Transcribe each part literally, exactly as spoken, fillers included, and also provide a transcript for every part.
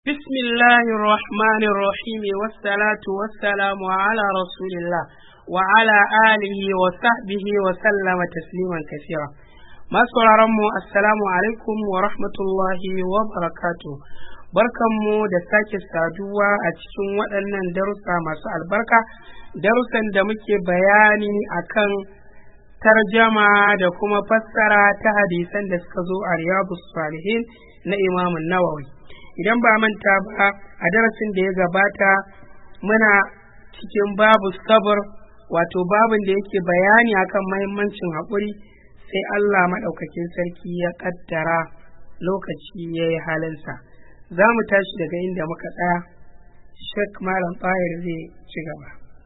بسم الله الرحمن الرحيم والصلاة والسلام على رسول الله وعلى آله وصحبه وسلم تسليما كثيرا. ما سررمو السلام عليكم ورحمة الله وبركاته. barkanmu da sake saduwa a cikin waɗannan darussa masu albarka, darussan da muke bayani akan tarjama da kuma fassara ta hadisan da suka zo a Riyadus Salihin na Imam Nawawi. Idan ba manta ba, a darasin da ya gabata muna cikin babu sabr, wato babin da yake bayani akan mahimmancin haƙuri, sai Allah maɗaukakin sarki ya ƙaddara lokaci ya yi halinsa. Za mu tashi daga inda muka tsaya. Sheikh Malam Tahir zai ci gaba.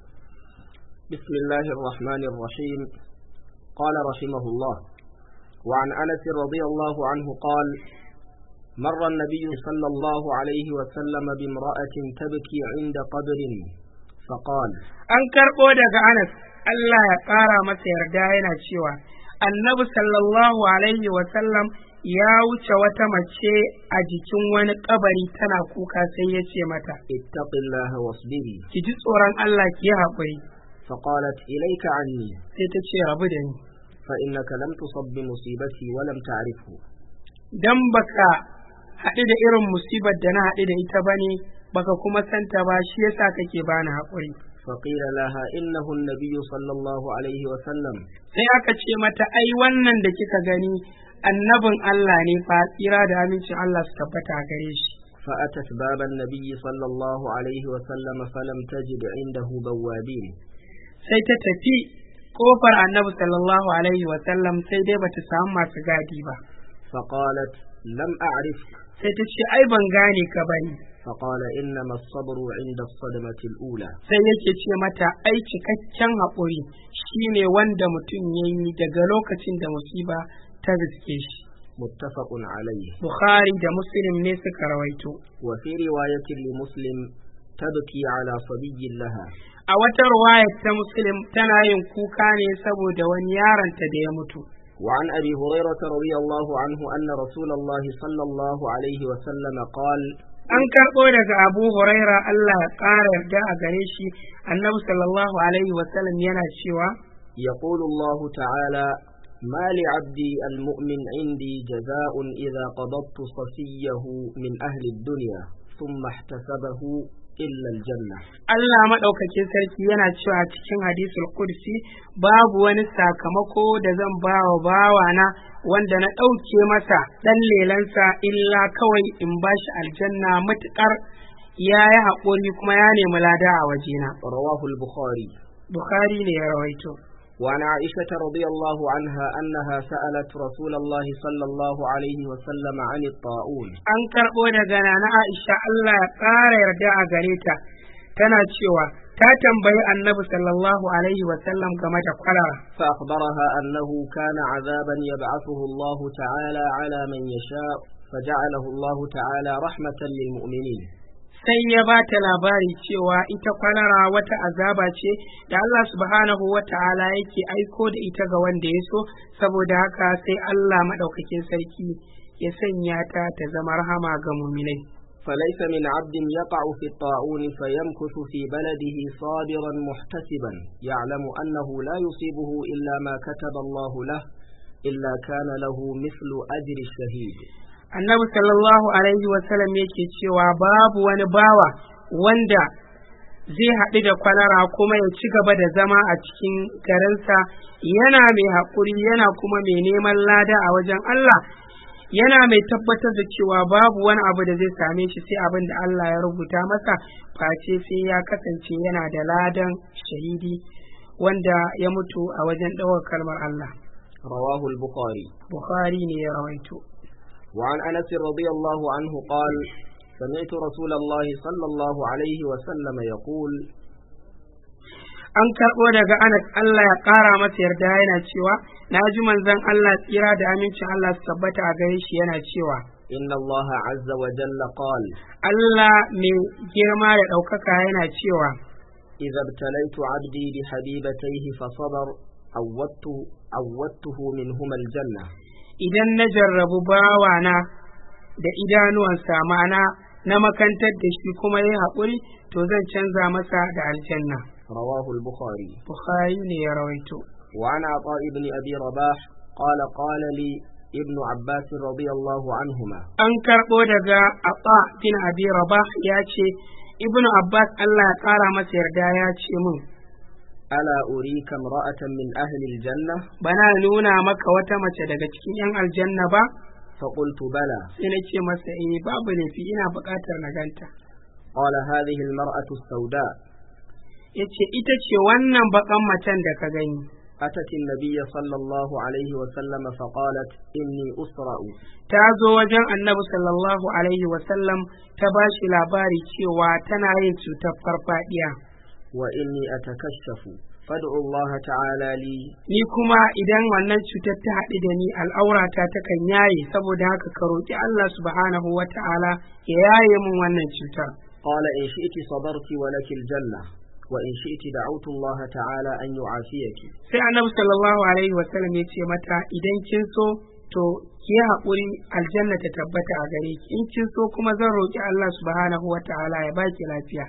Bismillahir Rahmanir Rahim. Qala rahimahullah wa an Anas radiyallahu anhu qala مر النبي صلى الله عليه وسلم بامرأة تبكي عند قبر فقال an karɓo daga Anas, Allah ya ƙara masa yarda, yana cewa Annabi sallallahu alaihi wa sallam ya wuce wata mace a jikin wani kabari tana kuka, sai ya ce mata, ittaqillaha wasbiri, ki ji tsoron Allah ki yi haƙuri. faqalat ilayka anni, sai ta ce rabu da ni, fa innaka lam tusab bi musibati wa lam ta'rifhu, dan baka haɗu da irin musibar da na haɗu da ita bane, baka kuma santa ba, shi yasa kake bani haƙuri. faqila laha innahu an-nabiy sallallahu alaihi wa sallam, sai aka ce mata, ai wannan da kika gani annabin Allah ne fa, tsira da amincin Allah su tabbata a gare shi. فأتت باب النبي صلى الله عليه وسلم فلم تجد عنده بوابين, sai ta tafi kofar annabi sallallahu alaihi wa sallam, sai dai bata samu masu gadi ba. فقالت لم أعرفك, sai ta ce ai ban gane ka bane. فقال إنما الصبر عند الصدمة الأولى, sai yake ce mata, ai cikakken haƙuri shine wanda mutum yayi daga lokacin da musiba ta riske shi. متفق عليه. Bukhari da Muslim ne suka rawaito. وفي رواية لمسلم تبكي على صبي لها, A wata ruwaya ta Muslim tana yin kuka ne saboda wani yaronta da ya mutu. وعن أبي هريرة رضي الله عنه أن رسول الله صلى الله عليه وسلم قال, An karɓo daga Abu Huraira, Allah ya ƙara yarda a gare shi, Annabi sallallahu alaihi wa sallam yana cewa, يقول الله تعالى ما لعبدي المؤمن عندي جزاء إذا قبضت صفيه من أهل الدنيا ثم احتسبه إلا الجنة. Allah maɗaukakin sarki yana cewa cikin hadisul Qudsi, babu wani sakamako da zan ba wa bawana wanda na ɗauke masa ɗan lelansa illa kawai in ba shi aljanna matuƙar ya yi haƙuri kuma ya nemi lada a wajena. رواه البخاري. Bukhari ne ya rawaito. وعن عائشة رضي الله عنها أنها سألت رسول الله صلى الله عليه وسلم عن الطاعون. An karɓo daga Nana Aisha, Allah ya ƙara yarda a gare ta, tana cewa ta tambayi Annabi sallallahu alaihi wa sallam game da kwalara. فأخبرها أنه كان عذابا يبعثه الله تعالى على من يشاء فجعله الله تعالى رحمة للمؤمنين. Sai ya ba ta labari cewa ita kwalara wata azaba ce da Allah subhanahu wa ta'ala yake aiko da ita ga wanda ya so, saboda haka sai Allah maɗaukakin sarki ya sanya ta ta zama rahama ga muminai. فليس من عبد يقع في الطاعون فيمكث في بلده صابرا محتسبا يعلم أنه لا يصيبه إلا ما كتب الله له إلا كان له مثل أجر الشهيد. Annabi sallallahu alaihi wasallam yake cewa babu wani bawa wanda zai haɗu da kwalara kuma ya ci gaba da zama a cikin garinsa yana mai haƙuri, yana kuma mai neman lada a wajen Allah, yana mai tabbatar da cewa babu wani abu da zai same shi sai abin da Allah ya rubuta masa, face sai ya kasance yana da ladan shahidi wanda ya mutu a wajen ɗaukar kalmar Allah. Rawahu al-Bukhari. Bukhari ne ya rawaito. وعن أنس رضي الله عنه قال سمعت رسول الله صلى الله عليه وسلم يقول, an karɓo daga Anas, Allah ya ƙara masa yarda, yana cewa na ji manzon Allah tsira da amincin Allah su tabbata a gare shi yana cewa, inna Allah azza wa jalla qal, Allah mai girma da ɗaukaka yana cewa, idza ibtalaitu abdi bi habibatayhi fa sabar awwattu awwattuhu minhuma aljanna, idan na jarrabu bawana da idanuwansa, ma'ana na makantar da shi kuma yayi haƙuri to zan canza masa da aljanna. رواه البخاري. Bukhari ne ya rawaito. وعن عطاء بن أبي رباح قال قال لي ابن عباس رضي الله عنهما. An karɓo daga Ata bin Abi Rabah ya ce Ibnu Abbas Allah ya ƙara masa yarda ya ce mun, ألا أريك امرأة من أهل الجنة؟ bana nuna maka wata mace daga cikin 'yan aljanna ba? فقلت بلى. Sai na ce masa eh babu laifi ina buƙatar na ganta. قال هذه المرأة السوداء. Yace ita ce wannan baƙan macen da ka gani. أتت النبي صلى الله عليه وسلم فقالت إني أسرع. Ta zo wajen Annabi sallallahu alaihi wasallam ta ba shi labari cewa tana yin cutar farfadiya. وإني أتكشف فادعوا الله تعالى لي. Ni kuma idan wannan cutar ta haɗu da ni al'aurata takan yaye, saboda haka ka roƙi Allah subhanahu wa ta'ala ya yaye min wannan cutar. قال إن شئت صبرت ولك الجنة وإن شئت دعوت الله تعالى أن يعافيك. Sai Annabi sallallahu alaihi wasallam ya ce mata idan kin so to ki haƙuri aljanna ta tabbata a gare ki, in kin so kuma zan roƙi Allah subhanahu wa ta'ala ya baki lafiya.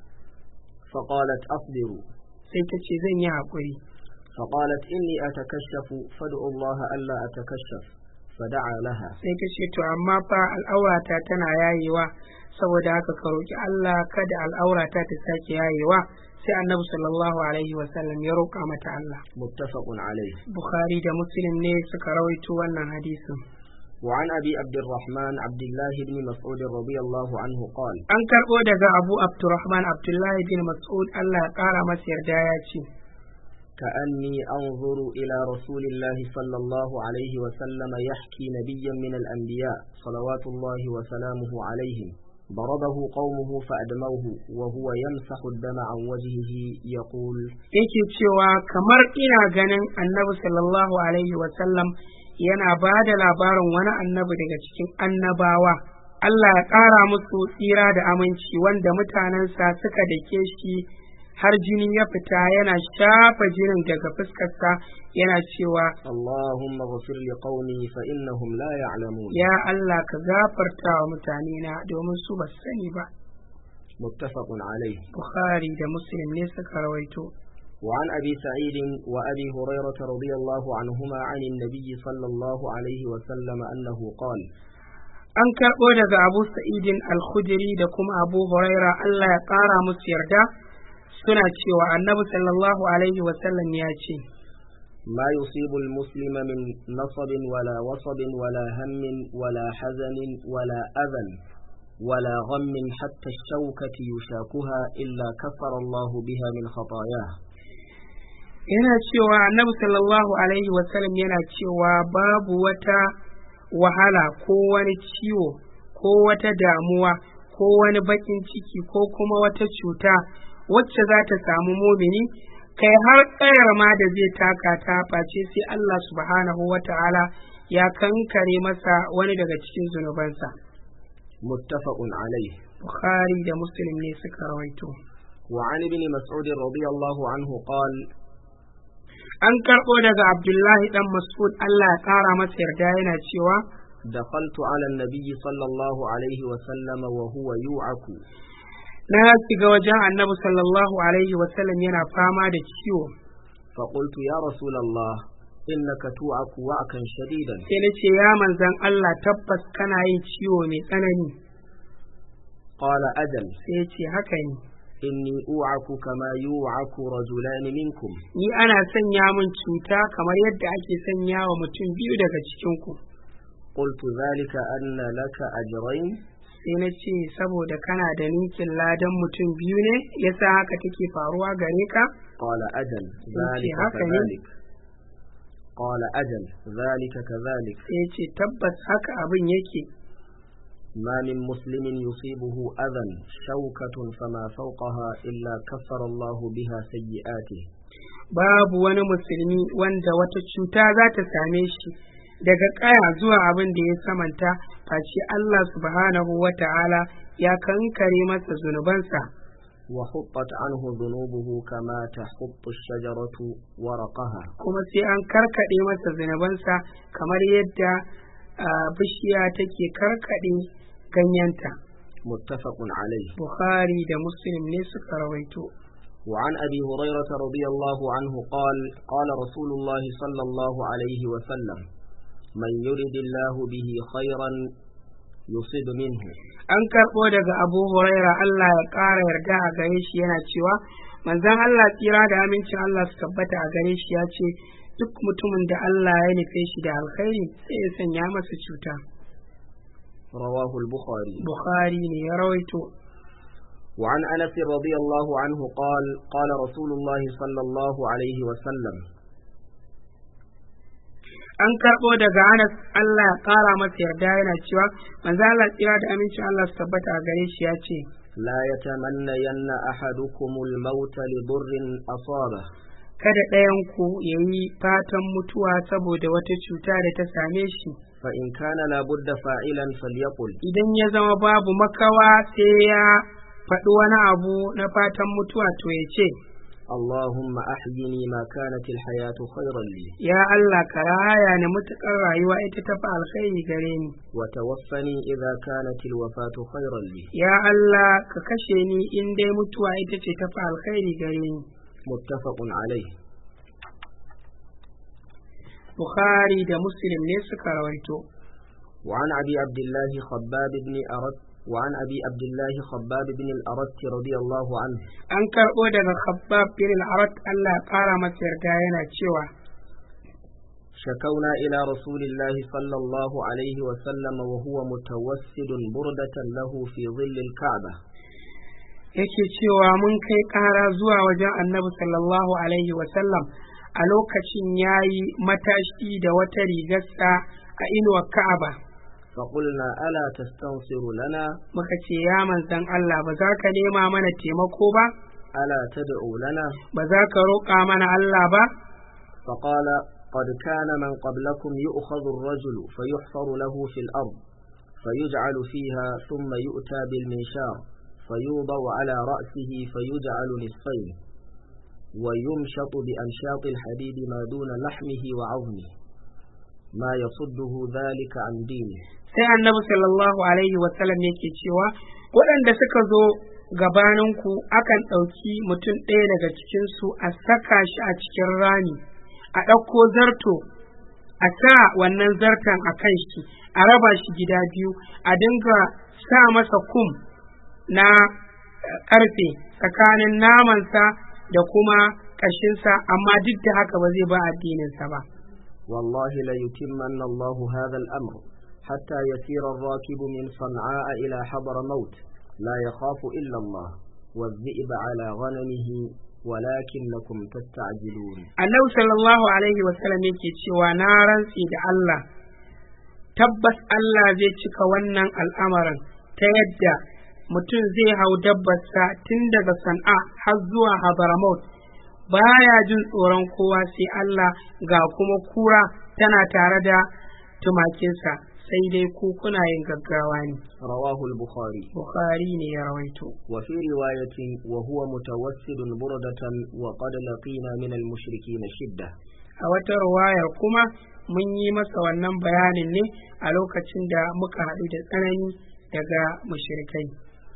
فقالت أصبر. Sai ta ce zan yi haƙuri. فقالت إني أتكشف فادعوا الله ألا أتكشف فدعا لها. Sai ta ce to amma fa al'aurata tana yayewa, saboda haka ka roƙi Allah kada al'aurata ta sake yayewa. Sai Annabi sallallahu alaihi wasallam ya roƙa mata Allah. متفق عليه. Bukhari da Muslim ne suka rawaito wannan hadisin. وعن أبي عبد الرحمن عبد الله بن مسعود رضي الله عنه قال. An karɓo daga Abu Abdurrahman Abdullahi bin Mas'ud Allah ya ƙara masa yarda ya ce, كأني أنظر إلى رسول الله صلى الله عليه وسلم يحكي نبيا من الأنبياء صلوات الله وسلامه عليهم ضربه قومه فأدموه وهو يمسح الدم عن وجهه يقول. yake cewa kamar ina ganin Annabi sallallahu alaihi wasallam yana ba da labarin wani annabi daga cikin annabawa, Allah ya ƙara musu tsira da aminci, wanda mutanensa suka dake shi har jini ya fita, yana shafa jinin daga fuskarsa yana cewa اللهم اغفر لقومي فإنهم لا يعلمون. ya Allah ka gafarta wa mutanena domin su ba su sani ba. متفق عليه. Bukhari da Muslim ne suka rawaito. وعن أبي سعيد وأبي هريرة رضي الله عنهما عن النبي صلى الله عليه وسلم أنه قال. An karɓo daga Abu Sa'idin Al-Khudri da kuma Abu Huraira Allah ya ƙara musu yarda suna cewa Annabi sallallahu alaihi wasallam ya ce, ما يصيب المسلم من نصب ولا وصب ولا هم ولا حزن ولا أذى ولا غم حتى الشوكة يشاكها إلا كفر الله بها من خطاياه. yana cewa Annabi sallallahu alaihi wasallam yana cewa babu wata wahala ko wani ciwo ko wata damuwa ko wani bakin ciki ko kuma wata cuta wacce za ta samu mumini, kai har ƙayar ma da zai taka ta face sai Allah subhanahu wa ta'ala ya kankare masa wani daga cikin zunubansa. muttafaqun alayh. Bukhari da Muslim ne suka rawaito. وعن ابن مسعود رضي الله عنه قال. An karɓo daga Abdullahi dan Mas'ud Allah ya ƙara masa yarda yana cewa دخلت على النبي صلى الله عليه وسلم وهو يوعك. na shiga wajen Annabi sallallahu alaihi wasallam yana fama da ciwo. فقلت يا رسول الله إنك توعك وعكا شديدا. sai na ce ya manzan Allah tabbas kana yin ciwo mai tsanani. قال أجل. sai ya ce haka ne. إني أوعك كما يوعك رجلان منكم. ni ana sanya min cuta kamar yadda ake sanya wa mutum biyu daga cikinku. قلت ذلك أن لك أجرين. sai na ce saboda kana da ninkin ladan mutum biyu ne yasa haka take faruwa gare ka. قال أجل ذلك كذلك. قال أجل ذلك كذلك. sai ce tabbas haka abin yake. ما من مسلم يصيبه أذى شوكة فما فوقها إلا كفر الله بها سيئاته. babu wani musulmi wanda wata cuta za ta same shi daga ƙaya zuwa abin da ya samanta face Allah subhanahu wa ta'ala ya kankare masa zunubansa. وحطت عنه ذنوبه كما تحط الشجرة ورقها. kuma sai an karkaɗe masa zunubansa kamar yadda bishiya take karkaɗe ganyenta. متفق عليه. Bukhari da Muslim ne suka rawaito. وعن أبي هريرة رضي الله عنه قال قال رسول الله صلى الله عليه وسلم من يرد الله به خيرا يصب منه. An karɓo daga Abu Huraira Allah ya ƙara yarda a gare shi yana cewa manzon Allah tsira da amincin Allah su tabbata a gare shi ya ce duk mutumin da Allah ya nufe shi da alkhairi sai ya sanya masa cuta. رواه البخاري. Bukhari ne ya rawaito. وعن أنس رضي الله عنه قال قال رسول الله صلى الله عليه وسلم. An karɓo daga Anas Allah ya ƙara masa yarda yana cewa manzo Allah tsira da amincin Allah su tabbata a gare shi ya ce لا يتمنين أحدكم الموت لضر أصابه. kada ɗayan ku yayi fatan mutuwa saboda wata cuta da ta same shi. فإن كان لابد فاعلا فليقل. Idan ya zama babu makawa sai ya faɗi wani abu na fatan mutuwa to ya ce اللهم أحيني ما كانت الحياة خيرا لي. ya Allah ka raya ni mutukar rayuwa ita ta fi alkhairi gare ni. وتوفني إذا كانت الوفاة خيرا لي. ya Allah ka kashe ni in dai mutuwa ita ce ta fi alkhairi gare ni. متفق عليه. Bukhari da Muslim ne suka rawaito. وعن أبي عبد الله خباب بن أرد وعن أبي عبد الله خباب بن الأرد رضي الله عنه. An karɓo daga Khabbab bin al-Arat Allah ya ƙara masa yarda yana cewa شكونا إلى رسول الله صلى الله عليه وسلم وهو متوسد بردة له في ظل الكعبة. yake cewa mun kai ƙara zuwa wajen Annabi sallallahu alaihi wasallam a lokacin yayi matashi da wata rigarsa a inuwar Ka'aba. فقلنا ألا تستنصر لنا. muka ce ya manzon Allah ba za ka nema mana taimako ba, ألا تدعو لنا. ba za ka roƙa mana Allah ba. فقال قد كان من قبلكم يؤخذ الرجل فيحفر له في الأرض فيجعل فيها ثم يؤتى بالمنشار فيوضع على رأسه فيجعل نصفين ويمشط بأنشاط الحديد ما دون لحمه وعظمه ما يصده ذلك عن دينه. sai Annabi sallallahu alaihi wasallam yake cewa waɗanda suka zo gabaninku akan ɗauki mutum ɗaya daga cikinsu a saka shi a cikin rami, a ɗauko zarto a sa wannan zartan a kan shi, a raba shi gida biyu, a dinga sa masa kum na ƙarfe tsakanin namansa da kuma ƙashinsa, amma duk da haka ba zai ba addininsa ba. والله ليتمن الله هذا الأمر حتى يسير الراكب من صنعاء إلى حضر موت لا يخاف إلا الله والذئب على غنمه ولكنكم تستعجلون. Annabi sallallahu alaihi wasallam yake cewa na rantsi da Allah tabbas Allah zai cika wannan al'amarin ta yadda mutum zai hau dabbarsa tun daga San'a har zuwa Hadramaut baya jin tsoron kowa sai Allah, ga kuma kura tana tare da tumakinsa, sai dai ku kuna yin gaggawa ne. رواه البخاري. Bukhari ne ya rawaito. وفي رواية وهو متوسد بردة وقد لقينا من المشركين شدة. A wata ruwayar kuma mun yi masa wannan bayanin ne a lokacin da muka haɗu da tsanani daga mushrikai.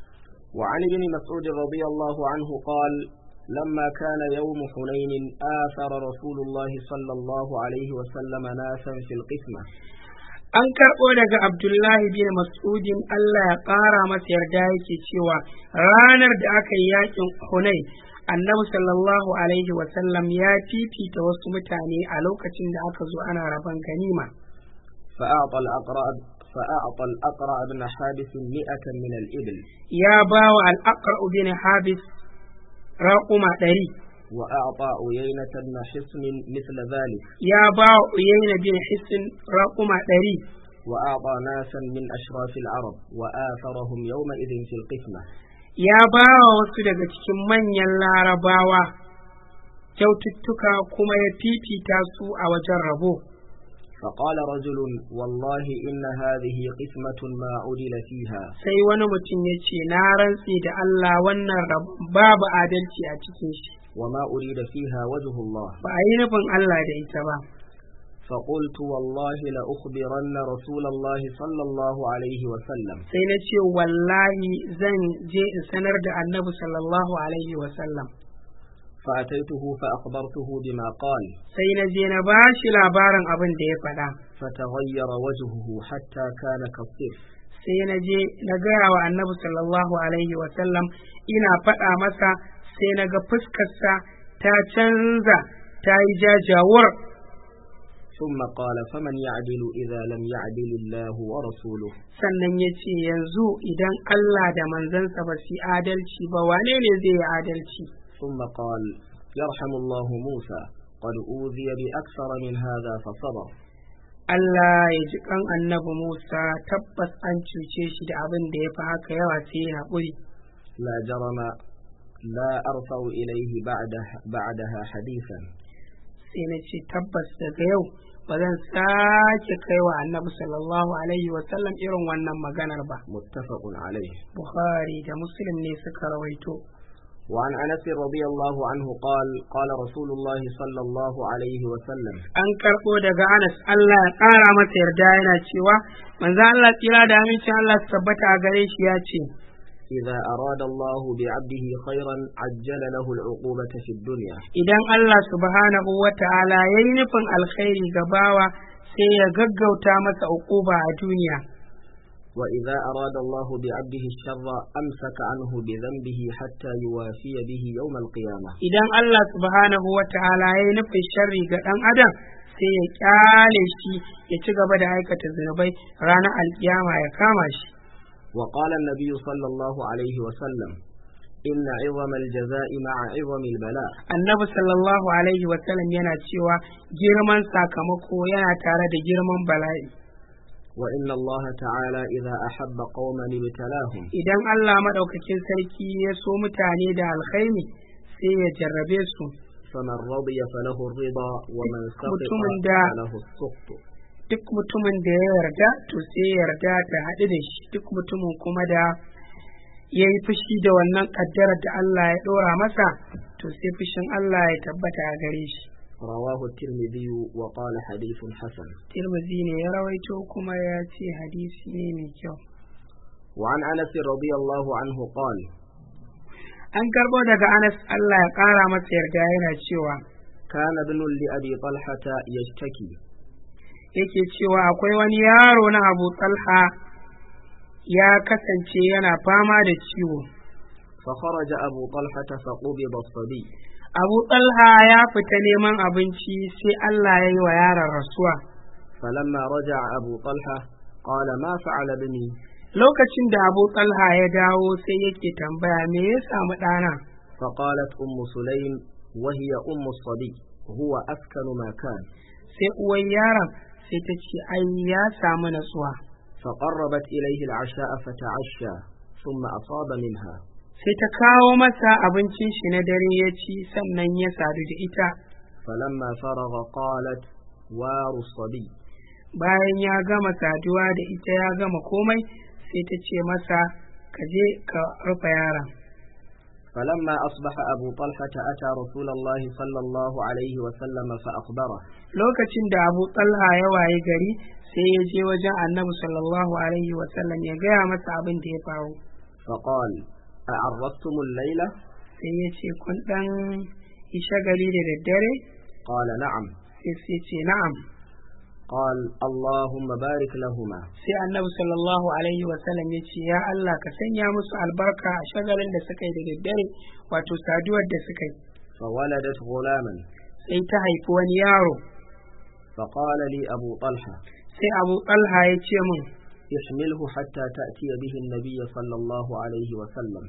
وعن ابن مسعود رضي الله عنه قال لما كان يوم حنين آثر رسول الله صلى الله عليه وسلم ناسا في القسمة. An karɓo daga Abdullahi bin Mas'udin Allah ya ƙara masa yarda yake cewa ranar da aka yi yakin Hunain, Annabi sallallahu alaihi wasallam ya fifita wasu mutane a lokacin da aka zo ana rabon ganima. فأعطى الأقرع فأعطى الأقرع بن حابس مئة من الإبل. Ya bawa al-Aqra bin Habis raƙuma ɗari. وأعطى عيينة بن حصن مثل ذلك. Ya bawa Uyayna bin Hisn raƙuma ɗari. وأعطى ناسا من أشراف العرب وآثرهم يومئذ في القسمة. Ya bawa wasu daga cikin manyan Larabawa kyaututtuka kuma ya fifita su a wajen rabo. فقال رجل والله إن هذه قسمة ما عدل فيها. sai wani mutum ya ce na rantsi da Allah wannan babu adalci a cikin shi. وما أريد فيها وجه الله. ba a yi nufin Allah da ita ba. فقلت والله لأخبرن رسول الله صلى الله عليه وسلم sai na ce wallahi zan je in sanar da annabi sallallahu alaihi wa sallam. فأتيته فأخبرته بما قال sai na je na bashi labarin abin da ya faɗa. فتغير وجهه حتى كان كالصفر sai na je na gaya wa annabi sallallahu alaihi wa sallam ina faɗa masa sai na ga fuskarsa ta canza ta yi jajawar. ثم قال فمن يعدل إذا لم يعدل الله ورسوله sannan ya ce yanzu idan Allah da manzansa ba su adalci ba wane ne zai yi adalci. ثم قال يرحم الله موسى قد أوذي بأكثر من هذا فصبر Allah ya ji kan annabi Musa tabbas an cuce shi da abin da ya fi haka yawa sai ya haƙuri. لا جرم لا أرفع إليه بعدها, بعدها حديثا sai na ce tabbas daga yau ba zan sake kai wa annabi sallallahu alaihi wa sallam irin wannan maganar ba. متفق عليه. Bukhari da Muslim ne suka rawaito. وعن أنس رضي الله عنه قال قال رسول الله صلى الله عليه وسلم an karɓo daga Anas Allah ya ƙara masa yarda yana cewa manzo Allah tsira da amincin Allah su tabbata a gare shi ya ce إذا أراد الله بعبده خيرا عجل له العقوبة في الدنيا idan Allah subhanahu wa ta'ala yayi nufin alkhairi ga bawa sai ya gaggauta masa uquba a duniya. وإذا أراد الله بعبده الشر أمسك عنه بذنبه حتى يوافي به يوم القيامة idan Allah subhanahu wa ta'ala yayi nufin sharri ga ɗan adam sai ya kyale shi ya ci gaba da aikata zunubai ranar alkiyama ya kama shi. وقال النبي صلى الله عليه وسلم إن عظم الجزاء مع عظم البلاء annabi sallallahu alaihi wa sallam yana cewa girman sakamako yana tare da girman bala'i. وإن الله تعالى إذا أحب قوما ابتلاهم idan Allah madaukakin sarki ya so mutane da alkhairi sai ya jarrabe su. فمن رضي فله الرضا ومن سخط فله السخط duk mutumin da ya yarda to sai yarda ta haɗu da shi, duk mutumin kuma da ya yi fushi da wannan ƙaddarar da Allah ya ɗora masa to sai fushin Allah ya tabbata a gare shi. رواه الترمذي وقال حديث حسن. Tirmidhi ne ya rawaito kuma ya ce hadisi ne mai kyau. وعن أنس رضي الله عنه قال an karɓo daga Anas Allah ya ƙara masa yarda yana cewa كان ابن لأبي طلحة يشتكي yake cewa akwai wani yaro na Abu Talha ya kasance yana fama da ciwo. فخرج أبو طلحة فقبض الصبي Abu Talha ya fita neman abinci sai Allah ya yi wa yaron rasuwa. فلما رجع أبو طلحة قال ما فعل بني lokacin da Abu Talha ya dawo sai yake tambaya me ya samu ɗana. فقالت أم سليم وهي أم الصبي هو أسكن ما كان sai uwan yaron sai ta ce ai ya samu natsuwa. فقربت إليه العشاء فتعشى ثم أصاب منها sai ta kawo masa abincin shi na dare ya ci sannan ya sadu da ita. فلما فرغ قالت وار الصبي bayan ya gama saduwa da ita ya gama komai sai ta ce masa ka je ka rufe yaron. فلما أصبح أبو طلحة أتى رسول الله صلى الله عليه وسلم فأخبره lokacin da Abu Talha ya waye gari sai ya je wajen Annabi sallallahu alaihi wa sallam ya gaya masa abin da ya faru. فقال أعرفتم الليلة sai ya ce kun dan yi shagali da daddare. قال نعم sai sai ce na'am. قال اللهم بارك لهما sai Annabi sallallahu alaihi wa sallam ya ce ya Allah ka sanya musu albarka a shagalin da suka yi da daddare wato saduwar da suka yi. فولدت غلاما sai ta haifi wani yaro. فقال لي أبو طلحة sai Abu Talha ya ce min احمله حتى تأتي به النبي صلى الله عليه وسلم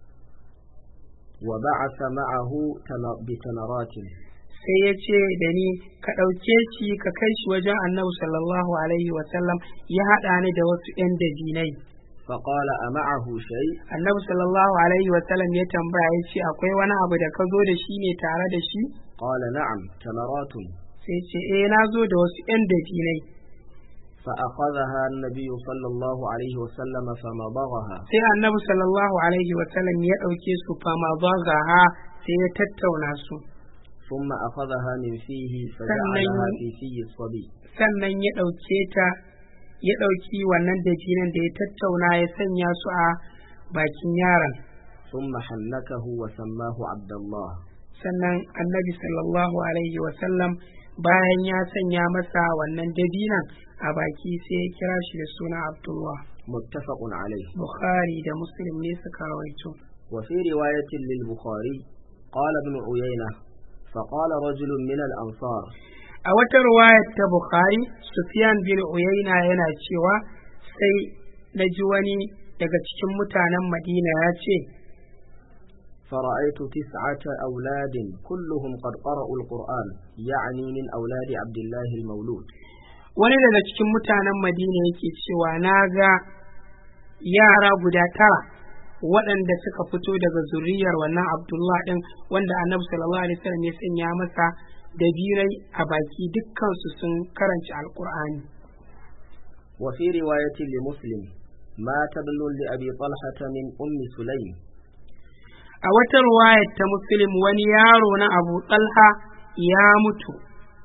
وبعث معه بتمرات sai ya ce da ni ka ɗauke shi ka kai shi wajen Annabi sallallahu alaihi wa sallam ya haɗa ni da wasu ‘yan dabinai. فقال أمعه شيء Annabi sallallahu alaihi wa sallam ya tambaya ya ce akwai wani abu da ka zo da shi ne tare da shi? قال نعم تمرات sai ce eh na zo da wasu ‘yan dabinai. فأخذها النبي صلى الله عليه وسلم فمضغها sai Annabi sallallahu alaihi wa sallam ya ɗauke su fama bagaha sai ya tattauna su. ثم أخذها من فيه فجعلها في في الصبي sannan ya ɗauke ta ya ɗauki wannan dabinan da ya tattauna ya sanya su a bakin yaron. ثم حنكه وسماه عبد الله. sannan annabi sallallahu alaihi wasallam bayan ya sanya masa wannan dabinan a baki sai ya kira shi da suna Abdullah. متفق عليه. Bukhari da Muslim ne suka rawaito. وفي رواية للبخاري قال ابن عيينة فقال رجل من الأنصار. a wata riwayar ta Bukhari Sufyan bin Uyayna yana cewa sai na ji wani daga cikin mutanen Madina ya ce فرأيت تسعة أولاد كلهم قد قرأوا القرآن يعني من أولاد عبد الله المولود. wani daga cikin mutanen Madina yake cewa na ga yara guda tara waɗanda suka fito daga zuriyar wannan Abdullah ɗin wanda Annabi sallallahu alaihi wasallam ya sanya masa dabirai a baki dukkansu sun karanci alqur'ani. وفي رواية لمسلم مات ابن لأبي طلحة من أم سليم. a wata riwayar ta Muslim wani yaro na Abu Talha ya mutu.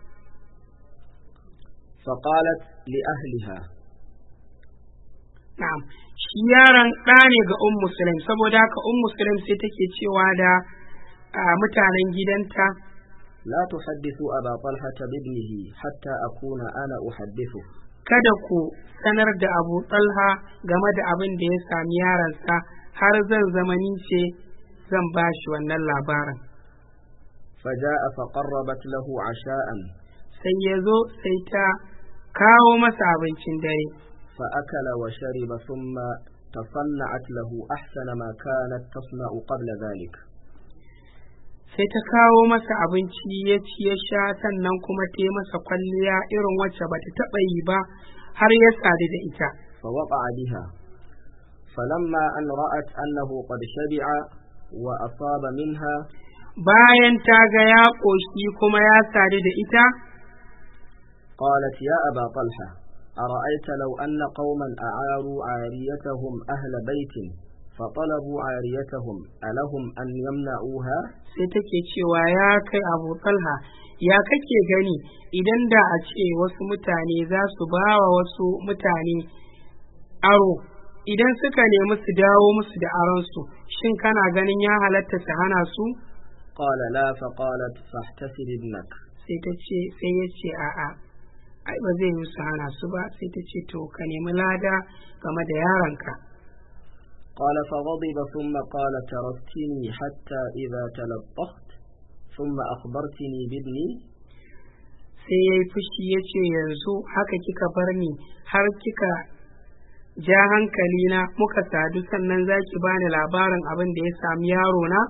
فقالت لأهلها. na'am shi yaron ɗa ne ga Ummu Sulaim saboda haka Ummu Sulaim sai take cewa da mutanen gidanta لا تحدثوا أبا طلحة بابنه حتى أكون أنا أحدثه. kada ku sanar da Abu Talha game da abin da ya sami yaransa har zan zamani ce zan ba shi wannan labarin. فجاء فقربت له عشاء. sai ya zo sai ta kawo masa abincin dare. فأكل وشرب ثم تصنعت له أحسن ما كانت تصنع قبل ذلك. sai ta kawo masa abinci ya ci ya sha sannan kuma ta yi masa kwalliya irin wacce ba ta taɓa yi ba har ya sadu da ita. فوقع بها فلما أن رأت أنه قد شبع وأصاب منها. bayan ta ga ya ƙoshi kuma ya sadu da ita. قالت يا أبا طلحة أرأيت لو أن قوما أعاروا عاريتهم أهل بيت فطلبوا عاريتهم ألهم أن يمنعوها. sai take cewa ya kai Abu Talha ya kake gani idan da a ce wasu mutane za su ba wa wasu mutane aro idan suka nemi su dawo musu da aronsu shin kana ganin ya halatta su hana su. قال لا فقالت فاحتسب ابنك. sai ta ce sai ya ce a'a ai ba zai yi su hana su ba sai ta ce to ka nemi lada game da yaronka. قال فغضب ثم قال تركتني حتى إذا تلطخت ثم أخبرتني بابني. sai ya yi fushi ya ce yanzu haka kika bar ni har kika ja hankalina muka sadu sannan za ki bani labarin abin da ya sami yaro na.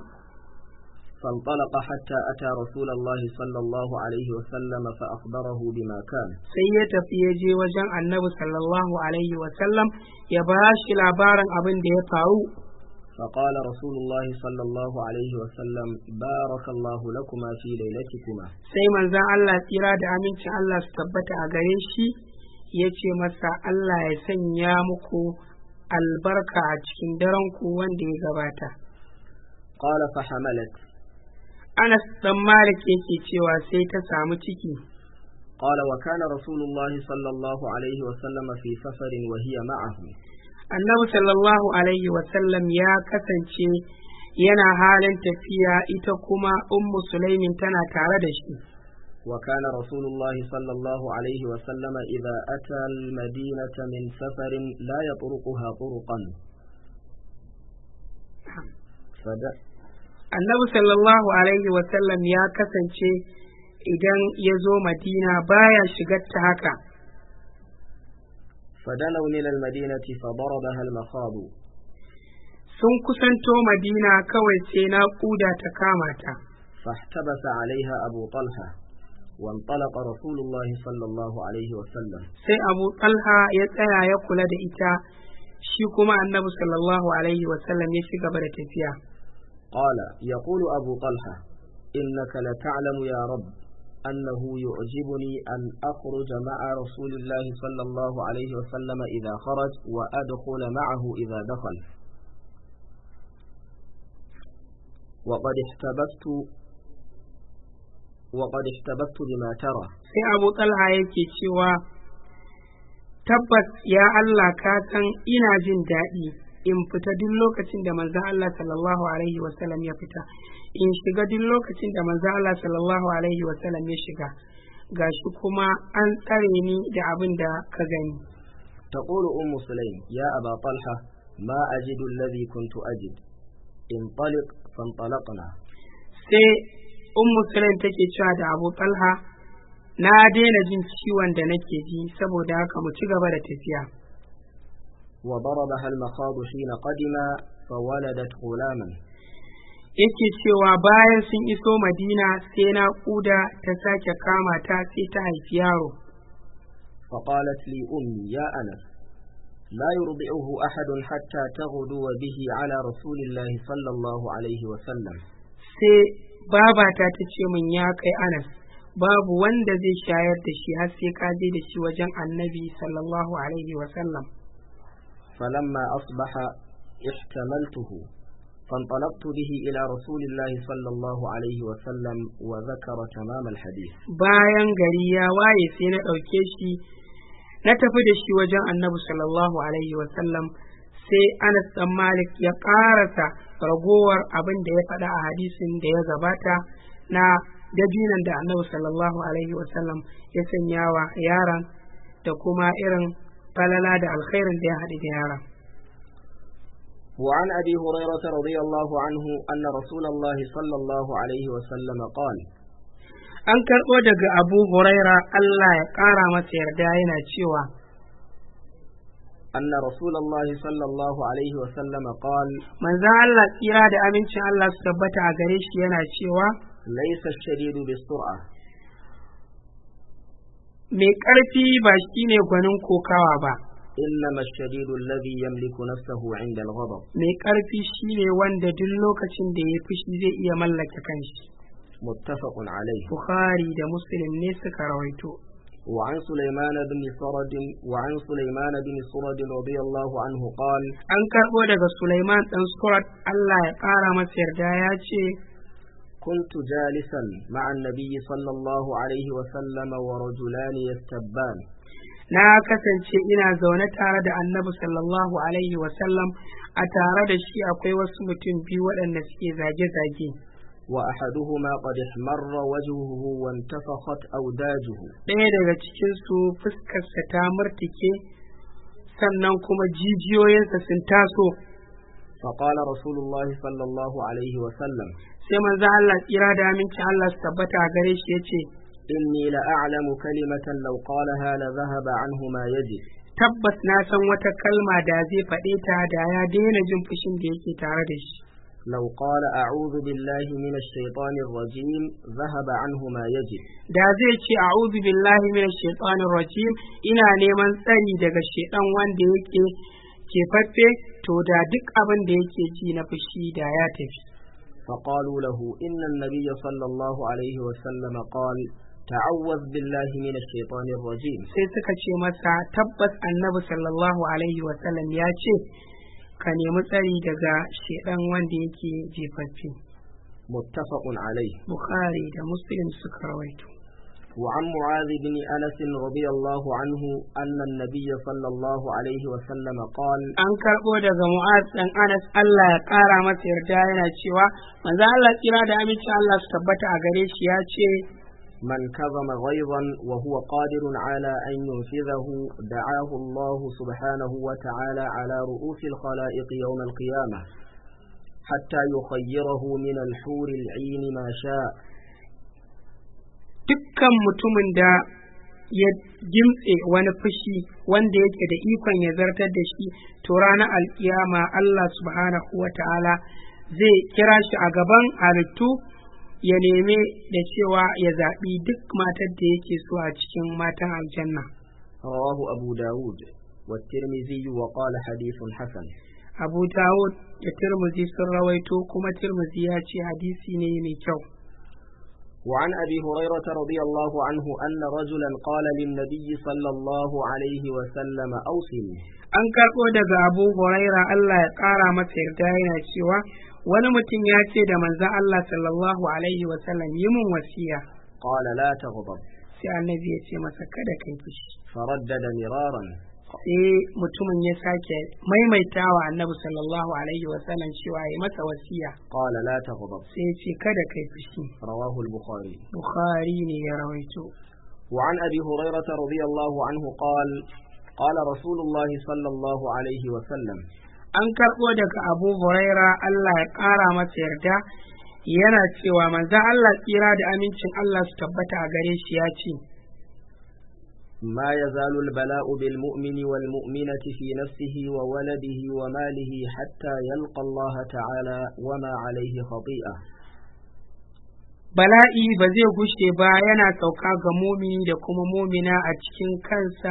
فانطلق حتى أتى رسول الله صلى الله عليه وسلم فأخبره بما كان. sai ya tafi ya je wajen Annabi sallallahu alaihi wasallam ya ba shi labarin abin da ya faru. فقال رسول الله صلى الله عليه وسلم بارك الله لكما في ليلتكما. sai manzon Allah tsira da amincin Allah su tabbata a gare shi ya ce masa Allah ya sanya muku albarka a cikin daren ku wanda ya gabata. قال فحملت. Anas dan Malik yake cewa sai ta samu ciki. قال وكان رسول الله صلى الله عليه وسلم في سفر وهي معه. Annabi sallallahu alaihi wasallam ya kasance yana halin tafiya ita kuma Ummu Sulaimin tana tare da shi. وكان رسول الله صلى الله عليه وسلم إذا أتى المدينة من سفر لا يطرقها طرقا. Annabi sallallahu alaihi wasallam ya kasance idan ya zo Madina baya shigar ta haka. فدنوا من المدينة فضربها المخاض. sun kusanto Madina kawai sai naƙuda ta kama ta. فاحتبس عليها أبو طلحة وانطلق رسول الله صلى الله عليه وسلم. sai Abu Talha ya tsaya ya kula da ita shi kuma Annabi sallallahu alaihi wasallam ya shiga da tafiya. قال يقول أبو طلحة إنك لتعلم يا رب أنه يعجبني أن أخرج مع رسول الله صلى الله عليه وسلم إذا خرج وأدخل معه إذا دخل وقد احتبست وقد احتببت بما ترى. sai Abu Talha yake cewa tabbas ya Allah ka san ina jin daɗi in fita duk lokacin da manzon Allah sallallahu alaihi wasallam ya fita, in shiga duk lokacin da manzon Allah sallallahu alaihi wasallam ya shiga, gashi kuma an tsare ni da abin da ka gani. تقول أم سليم يا أبا طلحة ما أجد الذي كنت أجد انطلق فانطلقنا. sai ummu sulaim take cewa da Abu Talha, na daina jin ciwon da nake ji saboda haka mu ci gaba da tafiya. وضربها المخاض حين قدم فولدت غلاما. yake cewa bayan sun iso Madina sai na kuda ta sake kama ta sai ta haifi yaro. فقالت لي أمي يا أنس لا يرضعه أحد حتى تغدو به على رسول الله صلى الله عليه وسلم. sai babata ta ce min ya kai Anas, babu wanda zai shayar da shi har sai ka je da shi wajen Annabi sallallahu alaihi wasallam. فلما أصبح احتملته فانطلقت به إلى رسول الله صلى الله عليه وسلم وذكر تمام الحديث. bayan gari ya waye sai na ɗauke shi na tafi da shi wajen Annabi sallallahu alaihi wasallam, sai Anas dan Malik ya ƙarasa ragowar abin da ya faɗa a hadisin da ya gabata na dabinan da Annabi sallallahu alaihi wasallam ya sanya wa yaron da kuma irin falala da alkhairin da ya haɗu da yaron. وعن أبي هريرة رضي الله عنه أن رسول الله صلى الله عليه وسلم قال. an karɓo daga Abu Huraira Allah ya ƙara masa yarda yana cewa أن رسول الله صلى الله عليه وسلم قال. manzon Allah tsira da amincin Allah su tabbata a gare shi yana cewa ليس الشديد بالسرعة. mai ƙarfi ba shine gwanin kokawa ba, إنما الشديد الذي يملك نفسه عند الغضب. mai ƙarfi shine wanda duk lokacin da ya fushi zai iya mallake kanshi. متفق عليه. Bukhari da Muslim ne suka rawaito. وعن سليمان بن سرد وعن سليمان بن سرد رضي الله عنه قال. an karɓo daga Sulaiman ɗan Surat Allah ya ƙara masa yarda ya ce كنت جالسا مع النبي صلى الله عليه وسلم ورجلان يستبان. na kasance ina zaune tare da Annabi sallallahu alaihi wasallam, a tare da shi akwai wasu mutum biyu waɗanda suke zage-zage. وأحدهما قد احمر وجهه وانتفخت أوداجه. ɗaya daga cikinsu fuskarsa ta murtike sannan kuma jijiyoyinsa sun taso. فقال رسول الله صلى الله عليه وسلم. sai manzo Allah tsira da aminci Allah su tabbata a gare shi yace إني لأعلم كلمة لو قالها لذهب عنه ما يجد. tabbas na san wata kalma da zai faɗe ta da ya daina jin fushin da yake tare da shi. لو قال أعوذ بالله من الشيطان الرجيم ذهب عنه ما يجد. da zai ce a'udhu billahi minash shaitanir rajim, ina neman tsari daga shaitan wanda yake kefaffe, to da duk abin da yake ji na fushi da ya tafi. فقالوا له إن النبي صلى الله عليه وسلم قال تعوذ بالله من الشيطان الرجيم. sai suka ce masa tabbas Annabi sallallahu alaihi wasallam ya ce ka nemi tsari daga shaitan wanda yake jefaffe. متفق عليه. Bukhari da Muslim suka rawaito. وعن معاذ بن أنس رضي الله عنه أن النبي صلى الله عليه وسلم قال. an karɓo daga Mu'az ɗan Anas Allah ya ƙara masa yarda yana cewa manzo Allah kira da aminci Allah su tabbata a gare shi ya ce من كظم غيظا وهو قادر على أن ينفذه دعاه الله سبحانه وتعالى على رؤوس الخلائق يوم القيامة حتى يخيره من الحور العين ما شاء. dukkan mutumin da ya gimtse wani fushi wanda yake da ikon ya zartar da shi, to ranar alkiyama Allah subhanahu wa ta'ala zai kira shi a gaban halittu ya neme da cewa ya zaɓi duk matar da yake so a cikin matan aljanna. رواه أبو داود والترمذي وقال حديث حسن. Abu Dawud da Tirmidhi sun rawaito kuma Tirmidhi ya ce hadisi ne mai kyau. وعن أبي هريرة رضي الله عنه أن رجلا قال للنبي صلى الله عليه وسلم أوصني. an karɓo daga Abu Huraira Allah ya ƙara masa yarda yana cewa wani mutum ya ce da manzon Allah sallallahu alaihi wasallam yi mun wasiya. قال لا تغضب sai annabi ya ce masa kada kai fushi فردد مرارا sai mutumin ya sake maimaitawa annabi sallallahu alaihi wasallam cewa ya masa wasiya قال لا تغضب sai ya ce kada kai fushi. رواه البخاري. bukhari ne ya rawaito. وعن أبي هريرة رضي الله عنه قال قال رسول الله صلى الله عليه وسلم an karɓo daga abu huraira Allah ya ƙara masa yarda yana cewa manzon Allah tsira da amincin Allah su tabbata a gare shi ya ce ما يزال البلاء بالمؤمن والمؤمنة في نفسه وولده وماله حتى يلقى الله تعالى وما عليه خطيئة. bala'i ba zai gushe ba yana sauka ga mumini da kuma mumina a cikin kansa,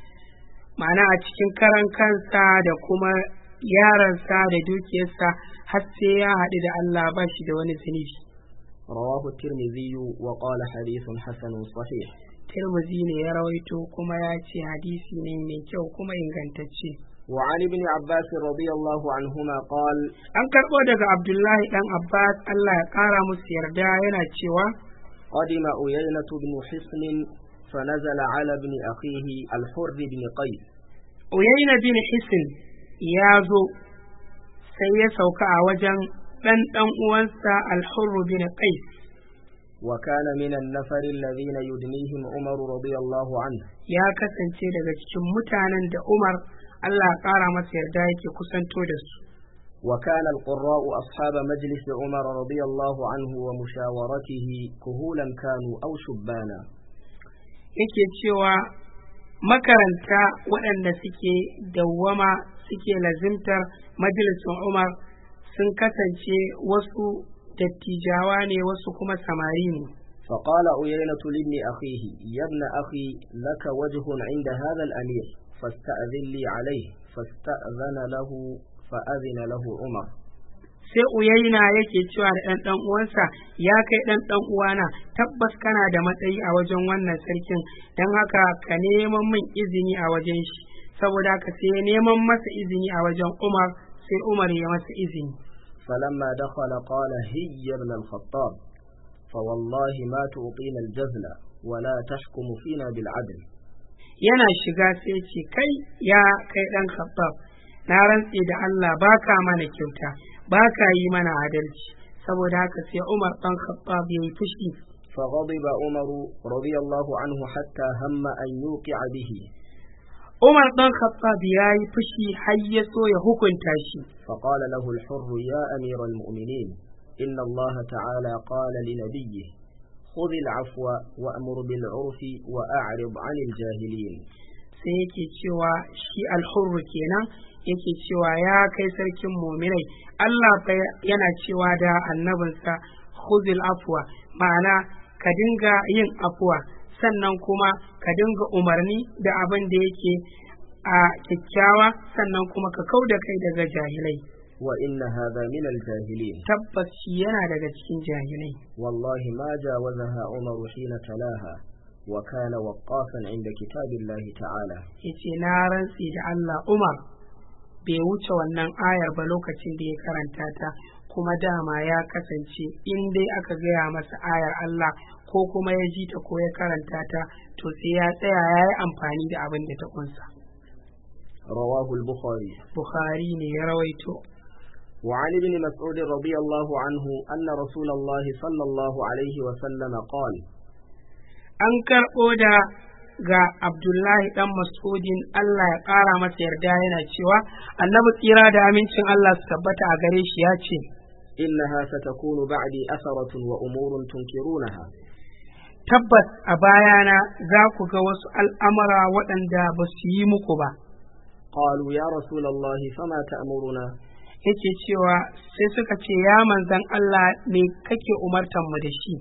ma'ana a cikin karan kansa da kuma yaransa da dukiyarsa har sai ya haɗu da Allah ba shi da wani zunubi. رواه الترمذي وقال حديث حسن صحيح. Tirmidhi ne ya rawaito kuma ya ce hadisi ne mai kyau kuma ingantacce. وعن ابن عباس رضي الله عنهما قال an karɓo daga Abdullahi ɗan Abbas Allah ya ƙara musu yarda yana cewa قدم أيينة بن حصن فنزل على ابن أخيه الحر بن قيس. Uyayna bin Hisn ya zo sai ya sauka a wajen ɗan ɗan uwansa Al-Hurr bin Qais. وكان من النفر الذين يدنيهم عمر رضي الله عنه. ya kasance daga cikin mutanen da Umar Allah ya ƙara masa yarda yake kusanto da su. وكان القراء أصحاب مجلس عمر رضي الله عنه ومشاورته كهولا كانوا أو شبانا. yake cewa makaranta waɗanda suke dawwama suke lazimtar majalisun Umar sun kasance wasu dattijawa ne wasu kuma samari ne. فقال أيينة لابن أخيه يا ابن أخي لك وجه عند هذا الأمير فاستأذن لي عليه فاستأذن له فأذن له عمر. sai Uyayna yake cewa da ɗan ɗan uwansa ya kai ɗan ɗan uwana tabbas kana da matsayi a wajen wannan sarkin don haka ka neman min izini a wajen shi, saboda haka sai neman masa izini a wajen Umar sai Umar ya masa izini. فلما دخل قال هي ابن الخطاب فوالله ما تعطينا الجزل ولا تحكم فينا بالعدل. yana shiga sai ce kai ya kai ɗan Khattab na rantse da Allah baka mana kyauta baka yi mana adalci, saboda haka sai Umar ɗan Khattab ya yi fushi. فغضب عمر رضي الله عنه حتى هم أن يوقع به. Umar ɗan Khattab ya yi fushi har ya so ya hukunta shi. فقال له الحر يا أمير المؤمنين إن الله تعالى قال لنبيه خذ العفو وأمر بالعرف وأعرض عن الجاهلين. sai yake cewa shi alhurru kenan yake cewa ya kai sarkin muminai Allah fa yana cewa da annabinsa khudhil afwa, ma'ana ka dinga yin afwa sannan kuma ka dinga umarni da abin da yake a kyakkyawa sannan kuma ka kauda kai daga jahilai. وإن هذا من الجاهلين. tabbas shi yana daga cikin jahilai. والله ما جاوزها عمر حين تلاها وكان وقافا عند كتاب الله تعالى. yace na rantsi da Allah Umar bai wuce wannan ayar ba lokacin da ya karanta ta, kuma dama ya kasance in dai aka gaya masa ayar Allah ko kuma ya ji ta ko ya karanta ta to sai ya tsaya ya yi amfani da abin da ta kunsa. رواه البخاري. Bukhari ne ya rawaito. وعن ابن مسعود رضي الله عنه أن رسول الله صلى الله عليه وسلم قال an karɓo da ga Abdullahi ɗan Mas'udin Allah ya ƙara masa yarda yana cewa annabi tsira da amincin Allah su tabbata a gare shi ya ce إنها ستكون بعدي أثرة وأمور تنكرونها. tabbas a bayana za ku ga wasu al'amura waɗanda ba su yi muku ba. قالوا يا رسول الله فما تأمرنا. yake cewa sai suka ce ya manzan Allah ne kake umartan mu da shi.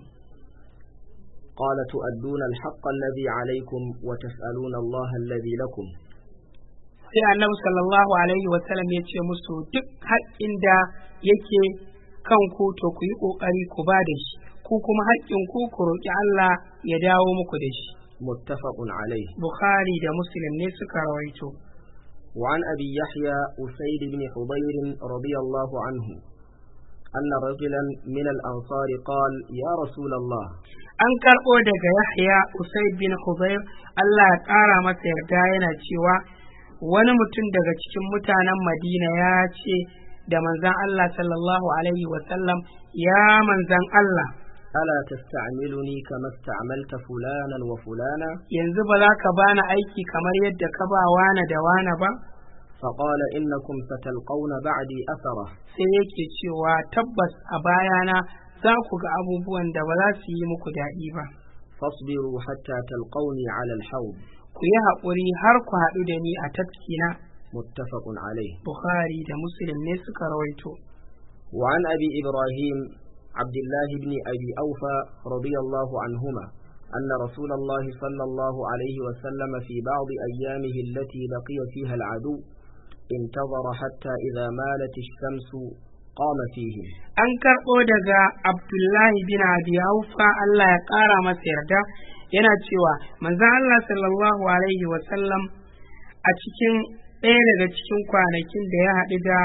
قال تؤدون الحق الذي عليكم وتسألون الله الذي لكم. sai annabi sallallahu alaihi wa sallam ya ce musu duk haƙƙin da yake kanku to ku yi ƙoƙari ku ba da shi, ku kuma haƙƙin ku ku roƙi Allah ya dawo muku da shi. متفق عليه. Bukhari da Muslim ne suka rawaito. وعن أبي يحيى أسيد بن حضير رضي الله عنه أن رجلا من الأنصار قال يا رسول الله an karɓo daga Yahya Usaid bin Hudayr Allah ya ƙara masa yarda yana cewa wani mutum daga cikin mutanen Madina ya ce da manzon Allah sallallahu alaihi wa sallam, ya manzon Allah, ألا تستعملني كما استعملت فلانا وفلانا؟ yanzu ba za ka bani aiki kamar yadda ka ba wani da wani ba? فقال إنكم ستلقون بعدي أثره. sai yake cewa tabbas a bayana za ku ga abubuwan da ba za su yi muku daɗi ba. فاصبروا حتى تلقوني على الحوض. ku yi haƙuri har ku haɗu da ni a tafkina. متفق عليه. Bukhari da Muslim ne suka rawaito. وعن أبي إبراهيم عبد الله بن أبي أوفى رضي الله عنهما أن رسول الله صلى الله عليه وسلم في بعض أيامه التي لقي فيها العدو انتظر حتى إذا مالت الشمس قام فيهم. an karɓo daga Abdullahi bin Abi Aufa Allah ya ƙara masa yarda yana cewa manzon Allah sallallahu alaihi wa sallam a cikin ɗaya daga cikin kwanakin da ya haɗu da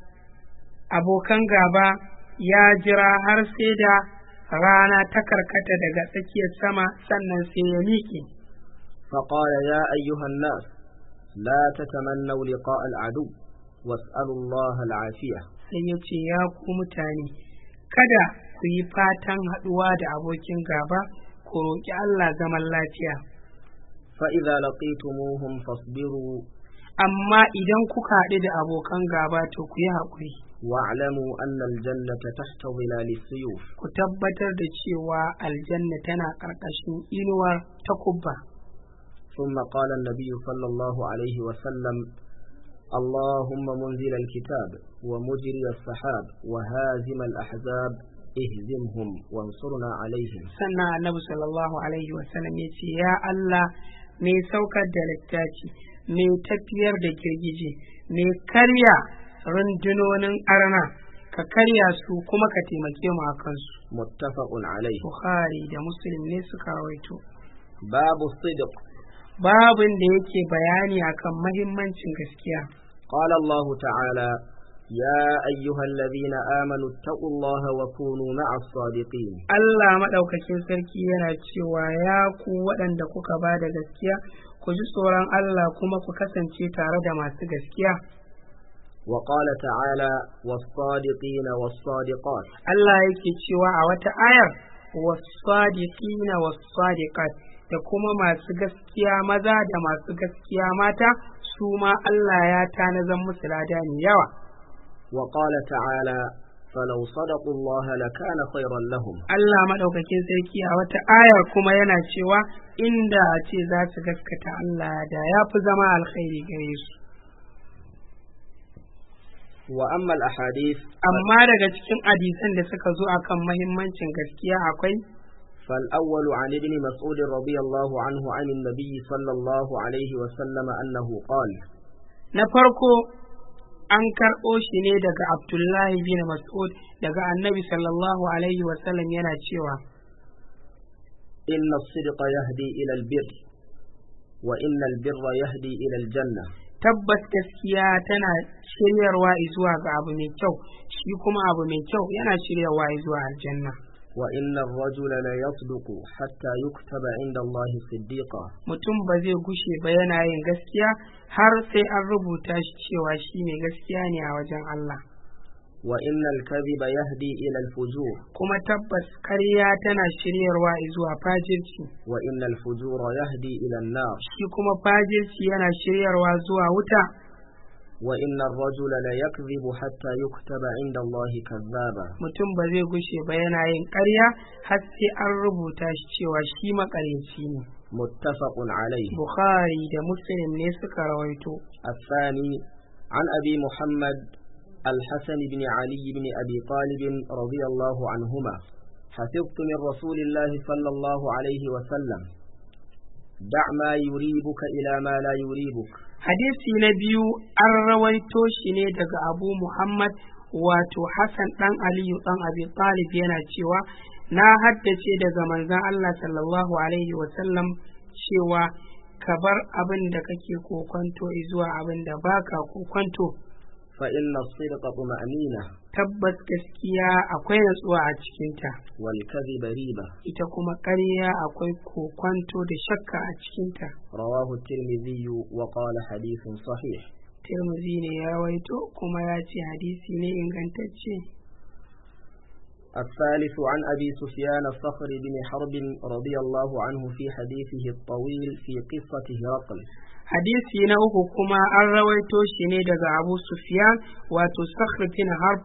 abokan gaba ya jira har sai da rana ta karkata daga tsakiyar sama sannan sai ya miƙe. فقال يا أيها الناس لا تتمنوا لقاء العدو واسألوا الله العافية. sai ya ce ya ku mutane kada ku yi fatan haɗuwa da abokin gaba, ku roƙi Allah zaman lafiya. فإذا لقيتموهم فاصبروا. amma idan kuka haɗu da abokan gaba to ku yi haƙuri. واعلموا أن الجنة تحت ظلال السيوف. ku tabbatar da cewa aljanna tana ƙarƙashin inuwar takubba. ثم قال النبي صلى الله عليه وسلم اللهم منزل الكتاب ومجري السحاب وهازم الأحزاب اهزمهم وانصرنا عليهم. sannan annabi sallallahu alaihi wasallam ya ce ya Allah mai saukar da littafi, mai tafiyar da girgije, mai karya rundunonin arna, ka karya su kuma ka taimake mu a kansu. muttafaqun alayhi. Bukhari da Muslim ne suka rawaito. babu sidq. babin da yake bayani akan mahimmancin gaskiya. قال الله تعالى يا أيها الذين آمنوا اتقوا الله وكونوا مع الصادقين. Allah madaukakin sarki yana cewa ya ku waɗanda kuka ba da gaskiya ku ji tsoron Allah kuma ku kasance tare da masu gaskiya. وقال تعالى والصادقين والصادقات. Allah yake cewa a wata ayar was-sadiqina was-sadiqat, da kuma masu gaskiya maza da masu gaskiya mata su ma Allah ya tanazan musu lada mai yawa. وقال تعالى فلو صدقوا الله لكان خيرا لهم. Allah madaukakin sarki a wata ayar kuma yana cewa inda a ce za su gaskata Allah da ya fi zama alkhairi gare su. وأما الأحاديث amma daga cikin hadisan da suka zo akan mahimmancin gaskiya akwai فالأول عن ابن مسعود رضي الله عنه عن النبي صلى الله عليه وسلم أنه قال. na farko an karɓo shi ne daga Abdullahi bin Mas'ud daga Annabi sallallahu alaihi wasallam yana cewa إن الصدق يهدي إلى البر وإن البر يهدي إلى الجنة. tabbas gaskiya tana shiryarwa zuwa ga abu mai kyau, shi kuma abu mai kyau yana shiryarwa zuwa aljanna. وإن الرجل لا يصدق حتى يكتب عند الله صديقا. mutum ba zai gushe ba yana yin gaskiya har sai an rubuta shi cewa shi mai gaskiya ne a wajen Allah. وإن الكذب يهدي إلى الفجور. kuma tabbas ƙarya tana shiryarwa zuwa fajirci. وإن الفجور يهدي إلى النار. shi kuma fajirci yana shiryarwa zuwa wuta. وإن الرجل لا يكذب حتى يكتب عند الله كذابا. mutum ba zai gushe ba yana yin ƙarya har sai an rubuta shi cewa shi maƙaryaci ne. متفق عليه. Bukhari da Muslim ne suka rawaito. الثاني عن أبي محمد الحسن بن علي بن أبي طالب رضي الله عنهما حفظت من رسول الله صلى الله عليه وسلم دع ما يريبك إلى ما لا يريبك. hadisi na biyu an rawaito shi ne daga Abu Muhammad wato Hassan dan Aliyu dan Abi Talib yana cewa na haddace daga manzon Allah sallallahu alaihi wasallam cewa ka bar abin da kake kokonto zuwa abin da baka kokonto. فإن الصدق طمأنينة tabbas gaskiya akwai natsuwa a cikinta والكذب ريبة. ita kuma ƙarya akwai kokwanto da shakka a cikinta. رواه الترمذي وقال حديث صحيح. Tirmidhi ne ya rawaito kuma ya ce hadisi ne ingantacce. الثالث عن أبي سفيان الصخر بن حرب رضي الله عنه في حديثه الطويل في قصة هرقل. Hadisi na uku kuma an rawaito shi ne daga Abu Sufyan wato Sakhr bin Harb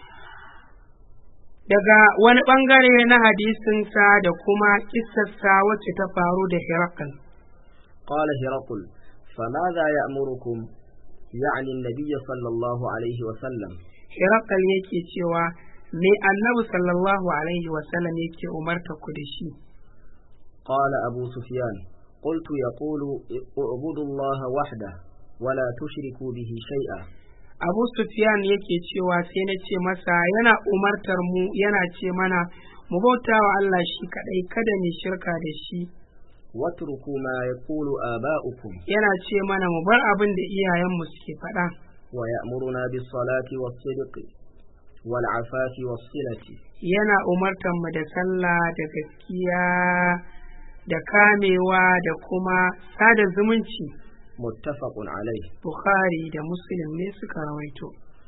daga wani bangare na hadisinsa da kuma kissarsa wacce ta faru da Herakl. قال هرقل فماذا يأمركم يعني النبي صلى الله عليه وسلم. Herakl yake cewa me Annabi sallallahu alaihi wasallam yake umarta ku da shi. قال أبو سفيان قلت يقول اعبدوا الله وحده ولا تشركوا به شيئا. Abu Sufyan yake cewa sai na ce masa yana umartar mu yana ce mana mu bauta wa Allah shi kadai kada mu shirka da shi. واتركوا ما يقول آباؤكم. Yana ce mana mu bar abin da iyayenmu suke faɗa. ويأمرنا بالصلاة والصدق والعفاف والصلة. Yana umartar mu da sallah da gaskiya da kamewa da kuma sada zumunci. متفق عليه. Bukhari da Muslim ne suka rawaito.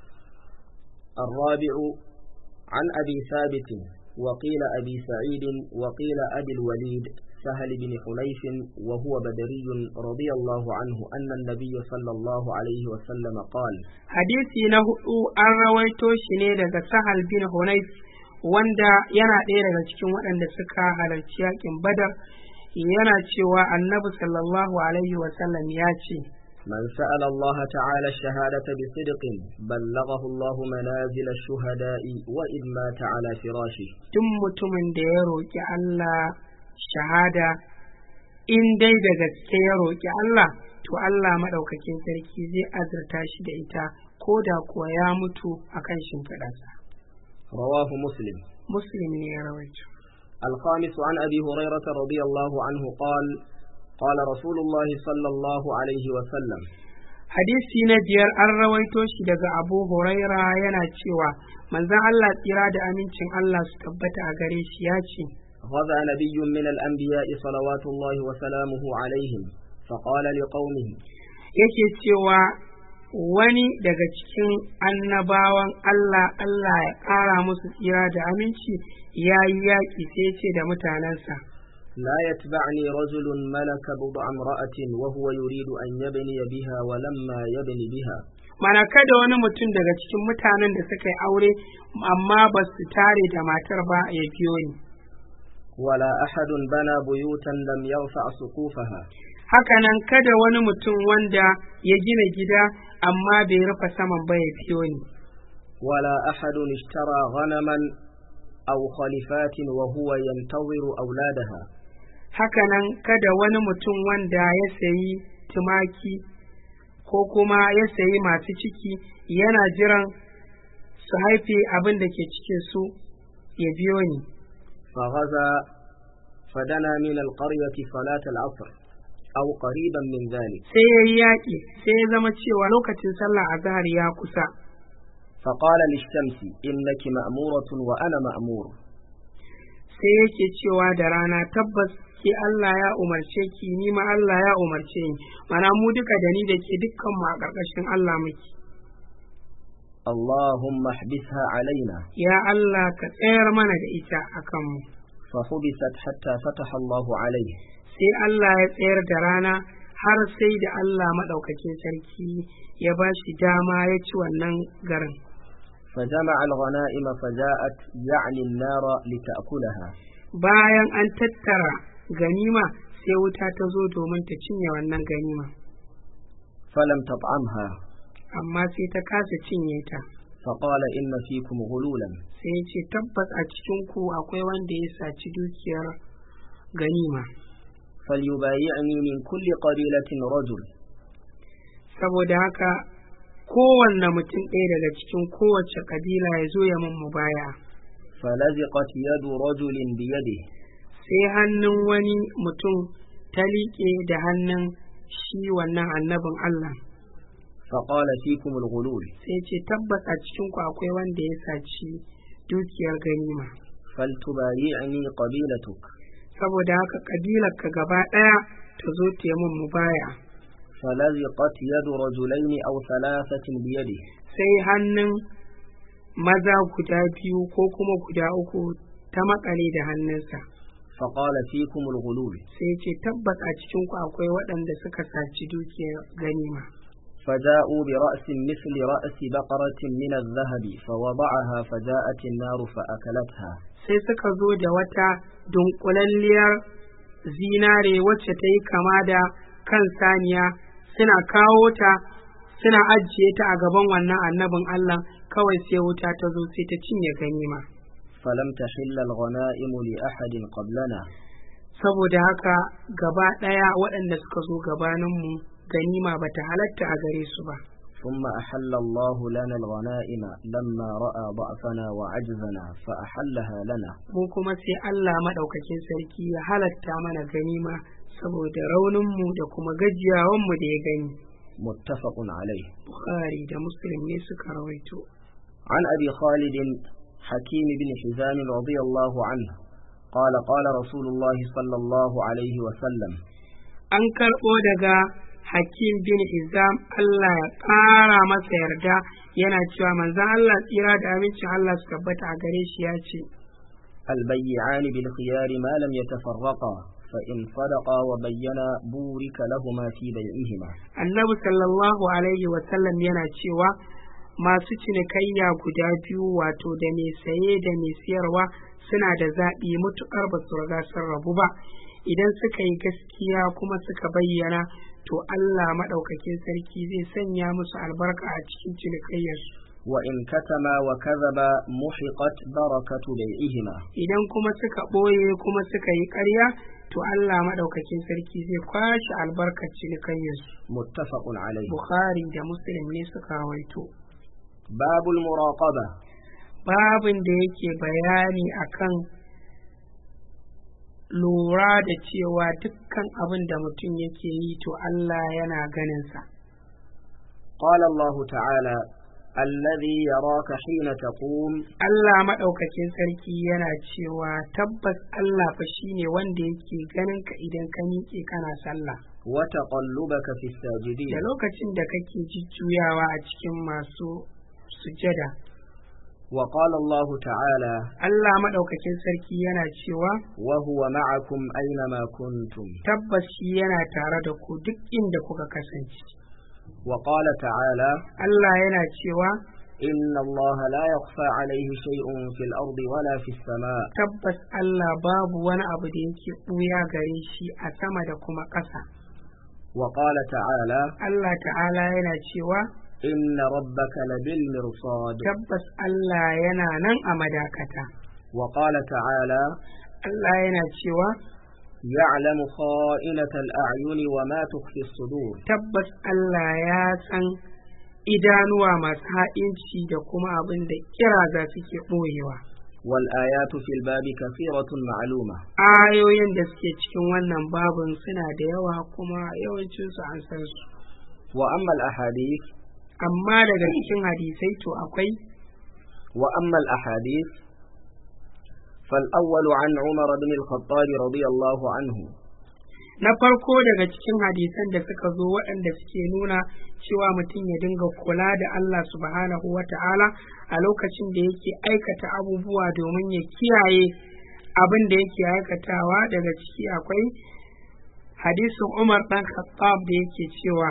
الرابع عن أبي ثابت وقيل أبي سعيد وقيل أبي الوليد سهل بن حنيف وهو بدري رضي الله عنه أن النبي صلى الله عليه وسلم قال. Hadisi na hudu an rawaito shi ne daga Sahal bin Hunayf wanda yana ɗaya daga cikin waɗanda suka halarci yakin Badar. Yana cewa Annabi sallallahu alaihi wasallam ya ce من سأل الله تعالى الشهادة بصدق بلغه الله منازل الشهداء وإذ مات على فراشه. duk mutumin da ya roƙi Allah shahada in dai da gaske ya roƙi Allah to Allah madaukakin sarki zai azurta shi da ita ko da kuwa ya mutu akan shimfiɗarsa. رواه مسلم. Muslim ne ya rawaito. الخامس عن أبي هريرة رضي الله عنه قال قال رسول الله صلى الله عليه وسلم. Hadisi na biyar an rawaito shi daga Abu Huraira yana cewa manzon Allah tsira da amincin Allah su tabbata a gare shi ya ce غزا نبي من الأنبياء صلوات الله وسلامه عليهم فقال لقومه. yake cewa wani daga cikin annabawan Allah Allah ya ƙara musu tsira da aminci ya yi yaƙi sai ce da mutanensa لا يتبعني رجل ملك بضع امرأة وهو يريد أن يبني بها ولما يبني بها. mana kada wani mutum daga cikin mutanen da suka yi aure amma ba su tare da matar ba ya biyo ni. ولا أحد بنى بيوتا لم يرفع سقوفها. hakanan kada wani mutum wanda ya gina gida amma bai rufe saman ba ya biyo ni. ولا أحد اشترى غنما أو خلفات وهو ينتظر أولادها. hakanan kada wani mutum wanda ya sayi tumaki ko kuma ya sayi masu ciki yana jiran su haife abin da ke cikin su ya biyo ni. فغزا فدنا من القرية صلاة العصر أو قريبا من ذلك. sai ya yi yaƙi sai ya zama cewa lokacin sallah azhar ya kusa. فقال للشمس إنك مأمورة وأنا مأمور. sai yake cewa da rana tabbas ke Allah ya umarce ki ni ma Allah ya umarce ni mana mu duka da ni da ke dukkan mu a ƙarƙashin Allah muke. اللهم احبسها علينا. ya Allah ka tsayar mana da ita akan mu. فحبست حتى فتح الله عليه. sai Allah ya tsayar da rana har sai da Allah madaukakin sarki ya ba shi dama ya ci wannan garin. فجمع الغنائم فجاءت يعني النار لتأكلها. bayan an tattara ganima sai wuta ta zo domin ta cinye wannan ganima. فلم تطعمها. amma sai ta kasa cinye ta. فقال إن فيكم غلولا. sai ya ce tabbas a cikin ku akwai wanda ya saci dukiyar ganima. فليبايعني من كل قبيلة رجل. saboda haka kowanne mutum ɗaya daga cikin kowace kabila ya zo ya mun mubaya. فلزقت يد رجل بيده. sai hannun wani mutum ta liƙe da hannun shi wannan annabin Allah. فقال فيكم الغلول sai ce tabbas a cikin ku akwai wanda ya saci dukiyar ganima فلتبايعني قبيلتك saboda haka kabilarka gaba daya ta zo ta yi mun mubaya فلزقت يد رجلين أو ثلاثة بيده sai hannun maza guda biyu ko kuma guda uku ta makale da hannunsa فقال فيكم الغلول sai ce tabbas a cikin ku akwai waɗanda suka saci dukiyar ganima فجاءوا برأس مثل رأس بقرة من الذهب فوضعها فجاءت النار فأكلتها sai suka zo da wata dunkulalliyar zinare wacce ta yi kama da kan saniya suna kawo ta suna ajiye ta a gaban wannan annabin Allah kawai sai wuta ta zo sai ta cinye ganima فلم تحل الغنائم لأحد قبلنا saboda haka gaba ɗaya waɗanda suka zo gabaninmu ganima bata halatta a gare su ba ثم أحل الله لنا الغنائم لما رأى ضعفنا وعجزنا فأحلها لنا mu kuma sai Allah madaukakin sarki ya halatta mana ganima saboda rauninmu da kuma gajiyawanmu da ya gani متفق عليه Bukhari da Muslim ne suka rawaito عن أبي خالد حكيم بن حزام رضي الله عنه قال قال رسول الله صلى الله عليه وسلم an karɓo daga Hakim bin Hizam Allah ya ƙara masa yarda yana cewa manzon Allah tsira da amincin Allah su tabbata a gare shi ya ce البيعان بالخيار ما لم يتفرقا فإن صدقا وبينا بورك لهما في بيعهما Annabi sallallahu alaihi wa sallam yana cewa masu cinikayya guda biyu wato da mai saye da mai siyarwa suna da zaɓi mutuƙar ba su riga sun rabu ba idan suka yi gaskiya kuma suka bayyana to Allah maɗaukakin sarki zai sanya musu albarka a cikin cinikayyarsu وإن كتما وكذبا محقت بركة بيعهما idan kuma suka ɓoye kuma suka yi ƙarya to Allah maɗaukakin sarki zai kwashe albarkar cinikayyarsu متفق عليه Bukhari da Muslim ne suka rawaito باب المراقبة babin da yake bayani akan lura da cewa dukkan abin da mutum yake yi to Allah yana ganinsa. قال الله تعالى الذي يراك حين تقوم Allah maɗaukakin sarki yana cewa tabbas Allah fa shine wanda yake ganin ka idan ka miƙe kana sallah وتقلبك في الساجدين da lokacin da kake jujjuyawa a cikin masu sujada. وقال الله تعالى Allah maɗaukakin sarki yana cewa وهو معكم أينما كنتم tabbas shi yana tare da ku duk inda kuka kasance. وقال تعالى Allah yana cewa إن الله لا يخفى عليه شيء في الأرض ولا في السماء tabbas Allah babu wani abu da yake ɓuya gare shi a sama da kuma ƙasa. وقال تعالى Allah ta'ala yana cewa إن ربك لبالمرصاد tabbas Allah yana nan a madakata. وقال تعالى Allah yana cewa يعلم خائنة الأعين وما تخفي الصدور tabbas Allah ya san idanuwa masu ha'inci da kuma abin da kiraza suke ɓoyewa. والآيات في الباب كثيرة معلومة Ayoyin da suke cikin wannan babin suna da yawa kuma yawancinsu an san su. وأما الأحاديث Amma daga cikin hadisai to akwai وأما الأحاديث فالأول عن عمر بن الخطاب رضي الله عنه na farko daga cikin hadisan da suka zo waɗanda suke nuna cewa mutum ya dinga kula da Allah subhanahu wa ta'ala a lokacin da yake aikata abubuwa domin ya kiyaye abin da yake aikatawa. Daga ciki akwai hadisin Umar ɗan Khattab da yake cewa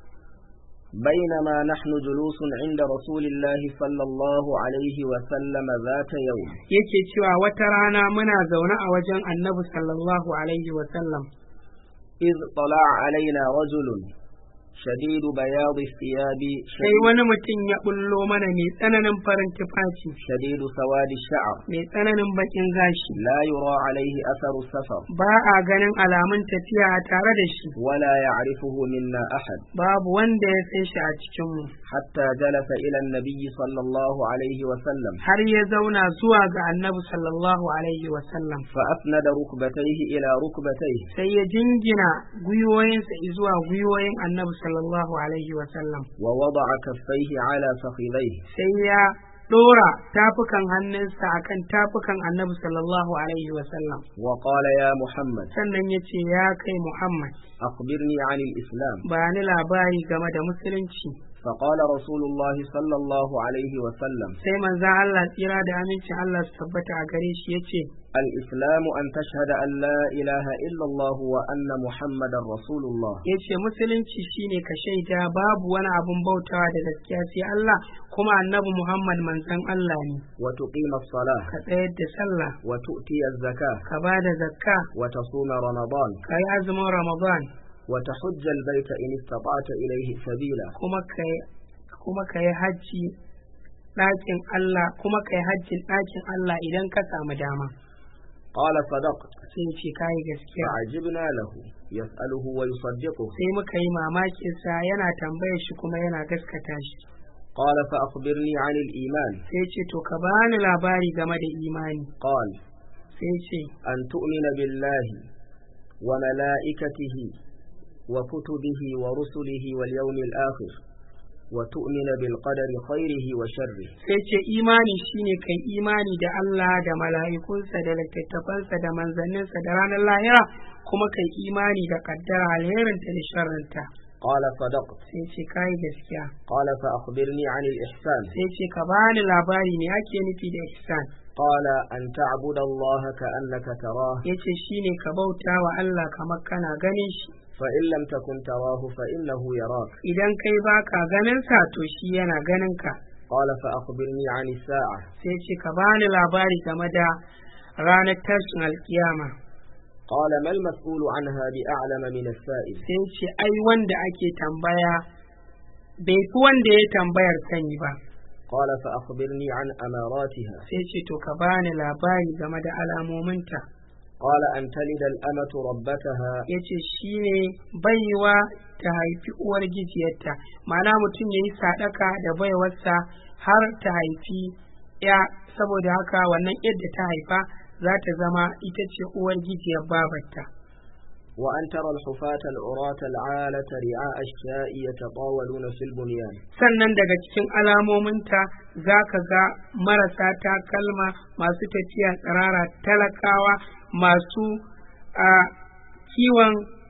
بينما نحن جلوس عند رسول الله صلى الله عليه وسلم ذات يوم yake cewa wata rana muna zaune a wajen Annabi sallallahu alaihi wa sallam إذ طلع علينا رجل شديد بياض الثياب sai wani mutum ya bullo mana mai tsananin farin tufafi شديد سواد الشعر mai tsananin bakin gashi لا يرى عليه أثر السفر ba a ganin alamun tafiya tare da shi ولا يعرفه منا أحد babu wanda ya san shi a cikin mu حتى جلس إلى النبي صلى الله عليه وسلم har ya zauna zuwa ga Annabi sallallahu alaihi wa sallam فأسند ركبتيه إلى ركبتيه sai ya jingina gwiwoyinsa zuwa gwiwoyin Annabi sallallahu alaihi wa sallam ووضع كفيه على فخذيه sai ya dora tafukan hannunsa akan tafukan annabi sallallahu alaihi wa sallam وقال يا محمد sannan ya ce ya kai Muhammad أخبرني عن الإسلام ba ni labari game da musulunci فقال رسول الله صلى الله عليه وسلم sai manzon Allah tsira da amincin Allah su tabbata a gare shi yace الإسلام أن تشهد أن لا إله إلا الله وأن محمدا رسول الله yace musulunci shine ka shaida babu wani abun bautawa da gaskiya sai Allah kuma annabi Muhammad manzon Allah ne وتقيم الصلاة ka tsayar da sallah وتؤتي الزكاة ka bada zakka وتصوم رمضان ka yi azumin Ramadan وتحج البيت إن استطعت إليه سبيلا kuma kai kuma kai haji ɗakin Allah kuma kai hajjin ɗakin Allah idan ka samu dama قال صدقت sai ce kai gaskiya فعجبنا له يسأله ويصدقه sai muka yi mamakin sa yana tambayar shi kuma yana gaskata shi قال فأخبرني عن الإيمان sai ce to ka bani labari game da imani قال sai ce أن تؤمن بالله وملائكته وكتبه ورسله واليوم الآخر وتؤمن بالقدر خيره وشره sai ce imani shine kai imani da Allah da mala'ikunsa da littattafansa da manzanninsa da ranar lahira kuma kai imani da kaddara alherinta da sharrinta قال صدقت sai ce kai gaskiya قال فأخبرني عن الإحسان sai ce ka bani labari ne ake nufi da ihsan قال أن تعبد الله كأنك تراه yace shine ka bauta wa Allah kamar kana ganin shi فإن لم تكن تراه فإنه يراك idan kai baka ganin sa to shi yana ganin ka قال فأخبرني عن الساعة sai ce ka bani labari game da ranar tashin alkiyama قال ما المسؤول عنها بأعلم من السائل sai ce ai wanda ake tambaya bai fi wanda ya tambayar sani ba قال فأخبرني عن أماراتها sai ce to ka bani labari game da alamominta قال أن تلد الأمة ربتها yace shine baiwa ta haifi uwar gijiyarta ma'ana mutum yayi sadaka da baiwarsa har ta haifi ya saboda haka wannan yadda ta haifa za ta zama ita ce uwar gijiyar babarta وأن ترى الحفاة العراة العالة رعاء الشاء يتطاولون في البنيان sannan daga cikin alamominta za ka ga marasa takalma masu tafiya tsirara talakawa masu a kiwon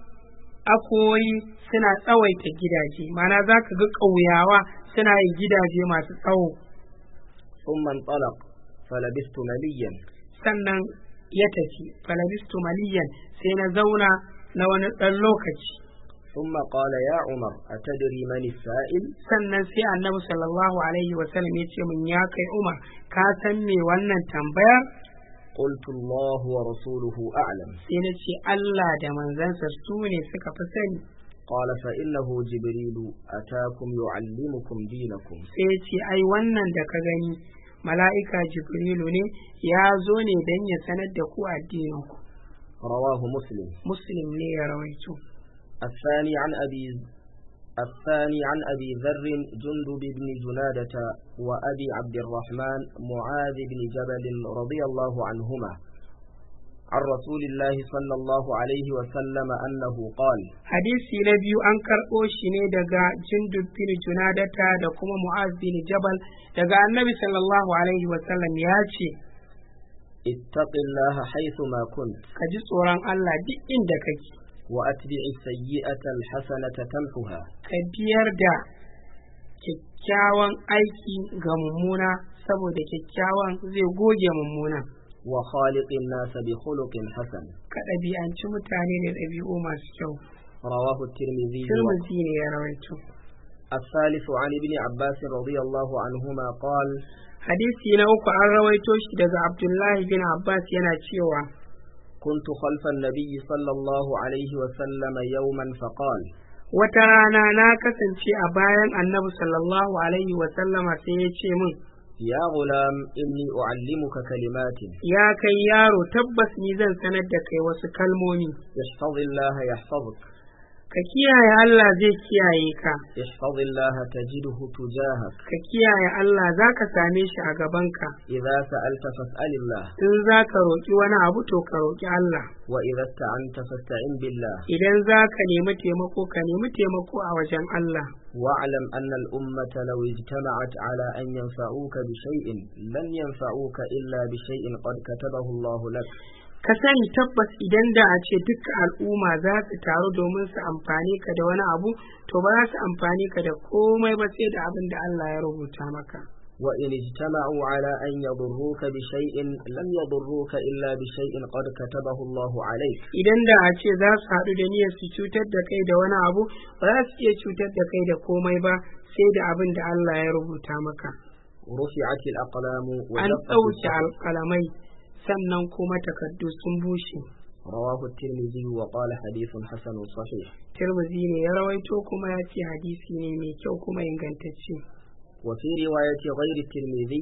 akoyi suna tsawaita gidaje mana za ka ga ƙauyawa suna yin gidaje masu tsawo ثم انطلق فلبثت مليا sannan ya tafi falabistu maliyan sai na zauna na wani ɗan lokaci ثم قال يا عمر أتدري من السائل sannan sai annabi sallallahu alaihi wasallam ya ce min ya kai Umar ka san me wannan tambayar قلت الله ورسوله أعلم sai na ce Allah da manzansa su ne suka fi sani قال فإنه جبريل أتاكم يعلمكم دينكم sai ya ce ai wannan da ka gani mala'ika jibrilu ne ya zo ne don ya sanar da ku addininku رواه مسلم muslim ne ya rawaito الثاني عن أبي الثاني عن أبي ذر جندب بن جنادة وأبي عبد الرحمن معاذ بن جبل رضي الله عنهما عن رسول الله صلى الله عليه وسلم أنه قال hadisi na biyu an karɓo shi ne daga jundub bin junadata da kuma mu'az bin jabal daga annabi sallallahu alaihi wasallam ya ce اتق الله حيثما كنت ka ji tsoron Allah duk inda kake وأتبع السيئة الحسنة تمحها ka biyar da kyakkyawan aiki ga mummuna saboda kyakkyawan zai goge mummuna وخالق الناس بخلق حسن ka ɗabi'anci mutane da ɗabi'u masu kyau رواه الترمذي Tirmidhi ne ya rawaito الثالث عن ابن عباس رضي الله عنهما قال hadisi na uku an rawaito shi daga Abdullahi bin Abbas yana cewa كنت خلف النبي صلى الله عليه وسلم يوما فقال wata rana na kasance a bayan annabi sallallahu alaihi wa sallama sai ya ce min يا غلام إني أعلمك كلمات ya kai yaro tabbas ni zan sanar da kai wasu kalmomi احفظ الله يحفظك ka kiyaye Allah zai kiyaye ka احفظ الله تجده تجاهك ka kiyaye Allah zaka same shi a gabanka إذا سألت فاسأل الله in zaka roki wani abu to ka roki Allah وإذا استعنت فاستعن بالله idan zaka nemi taimako ka nemi taimako a wajen Allah واعلم أن الأمة لو اجتمعت على أن ينفعوك بشيء لن ينفعوك إلا بشيء قد كتبه الله لك ka sani tabbas idan da a ce duk al'umma za su taru domin su amfani ka da wani abu to ba za su amfani ka da komai ba sai da abin da Allah ya rubuta maka وإن اجتمعوا على أن يضروك بشيء لم يضروك إلا بشيء قد كتبه الله عليك idan da a ce za su haɗu da niyyar su cutar da kai da wani abu ba za su iya cutar da kai da komai ba sai da abin da Allah ya rubuta maka رفعت الأقلام an وجفت ɗauke الصحف alƙalamai sannan kuma takardu sun bushe رواه الترمذي وقال حديث حسن صحيح Tirmidhi ne ya rawaito kuma ya ce hadisi ne mai kyau kuma ingantacce وفي رواية غير الترمذي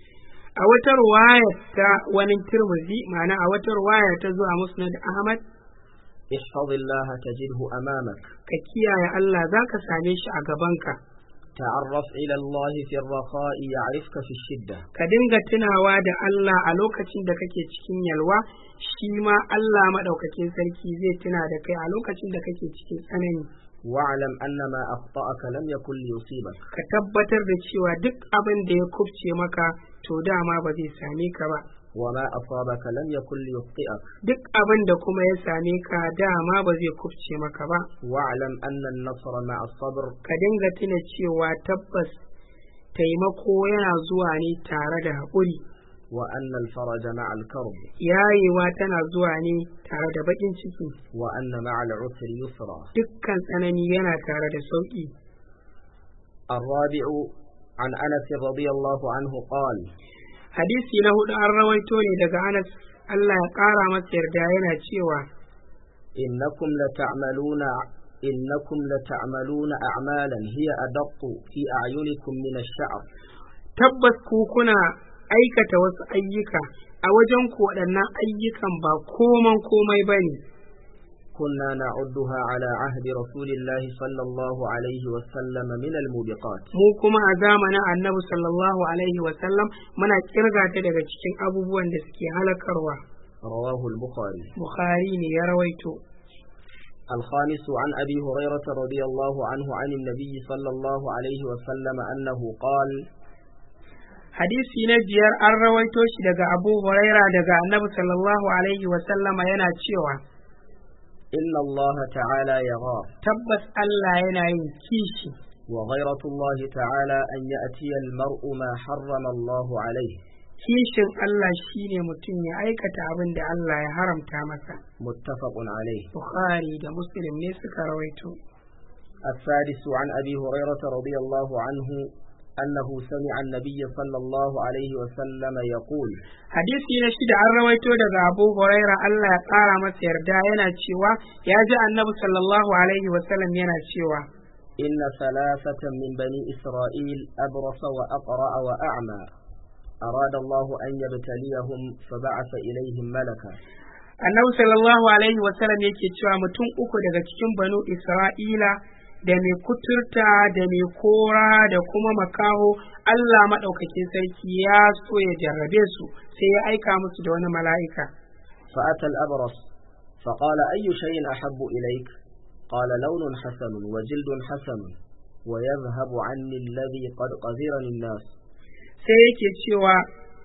a wata ruwaya ta wani Tirmidhi ma'ana a wata ruwaya ta zuwa Musnad Ahmad احفظ الله تجده أمامك ka kiyaye Allah zaka same shi a gabanka تعرف إلى الله في الرخاء يعرفك في الشدة ka dinga tunawa da Allah a lokacin da kake cikin yalwa shi ma Allah madaukakin sarki zai tuna da kai a lokacin da kake cikin tsanani واعلم أن ما أخطأك لم يكن ليصيبك ka tabbatar da cewa duk abin da ya kubce maka to dama ba zai same ka ba وما أصابك لم يكن ليخطئك duk abin da kuma ya same ka dama ba zai kubce maka ba واعلم أن النصر مع الصبر ka dinga tuna cewa tabbas taimako yana zuwa ne tare da haƙuri وأن الفرج مع الكرب yayewa tana zuwa ne tare da baƙin ciki وأن مع العسر يسرا dukkan tsanani yana tare da sauƙi الرابع عن أنس رضي الله عنه قال hadisi na hudu an rawaito ne daga Anas Allah ya ƙara masa yarda yana cewa إنكم لتعملون إنكم لتعملون أعمالا هي أدق في أعينكم من الشعر tabbas ku kuna aikata wasu ayyuka a wajen ku waɗannan ayyukan ba koman komai bane كنا نعدها على عهد رسول الله صلى الله عليه وسلم من الموبقات mu kuma a zamanin Annabi sallallahu alaihi wa sallam muna kirga ta daga cikin abubuwan da suke halakarwa رواه البخاري Bukhari ne ya rawaito الخامس عن أبي هريرة رضي الله عنه عن النبي صلى الله عليه وسلم أنه قال hadisi na biyar an rawaito shi daga Abu Huraira daga Annabi sallallahu alaihi wa sallama yana cewa إن الله تعالى يغار tabbas Allah yana yin kishi وغيرة الله تعالى أن يأتي المرء ما حرم الله عليه kishin Allah shine mutum ya aikata abin da Allah ya haramta masa متفق عليه Bukhari da Muslim ne suka rawaito السادس عن أبي هريرة رضي الله عنه أنه سمع النبي صلى الله عليه وسلم يقول hadisi na shida an rawaito daga Abu Huraira Allah ya ƙara masa yarda yana cewa ya ji Annabi sallallahu alaihi wa sallam yana cewa إن ثلاثة من بني إسرائيل أبرص وأقرأ وأعمى أراد الله أن يبتليهم فبعث إليهم ملكا Annabi sallallahu alaihi wa sallam yake cewa mutum uku daga cikin banu Isra'ila da mai kuturta da mai kora da kuma makaho Allah maɗaukakin sarki ya so ya jarrabe su sai ya aika musu da wani mala'ika فأتى الأبرص فقال أي شيء أحب إليك قال لون حسن وجلد حسن ويذهب عني الذي قد قذرني الناس sai yake cewa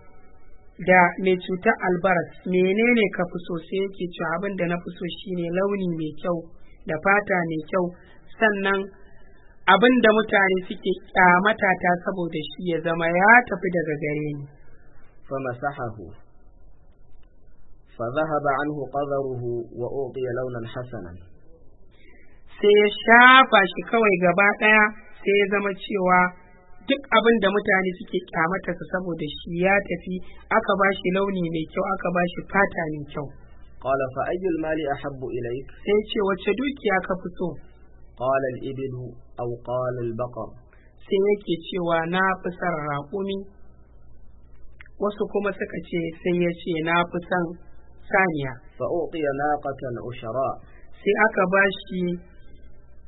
da mai cutar albaras menene ka fi so sai yake cewa abin da na fi so shine launi mai kyau da fata mai kyau sannan abin da mutane suke kyamata ta saboda shi ya zama ya tafi daga gare ni فمسحه فذهب عنه قذره وأعطي لونا حسنا sai ya shafa shi kawai gaba ɗaya sai ya zama cewa duk abin da mutane suke kyamata su saboda shi ya tafi aka ba shi launi mai kyau aka ba shi fata mai kyau قال فأي المال أحب إليك sai ce wacce dukiya ka fi so قال الإبل أو قال البقر sai yake cewa na fi son raƙumi wasu kuma suka ce sai ya ce na fi son saniya فأعطي ناقة عشراء sai aka ba shi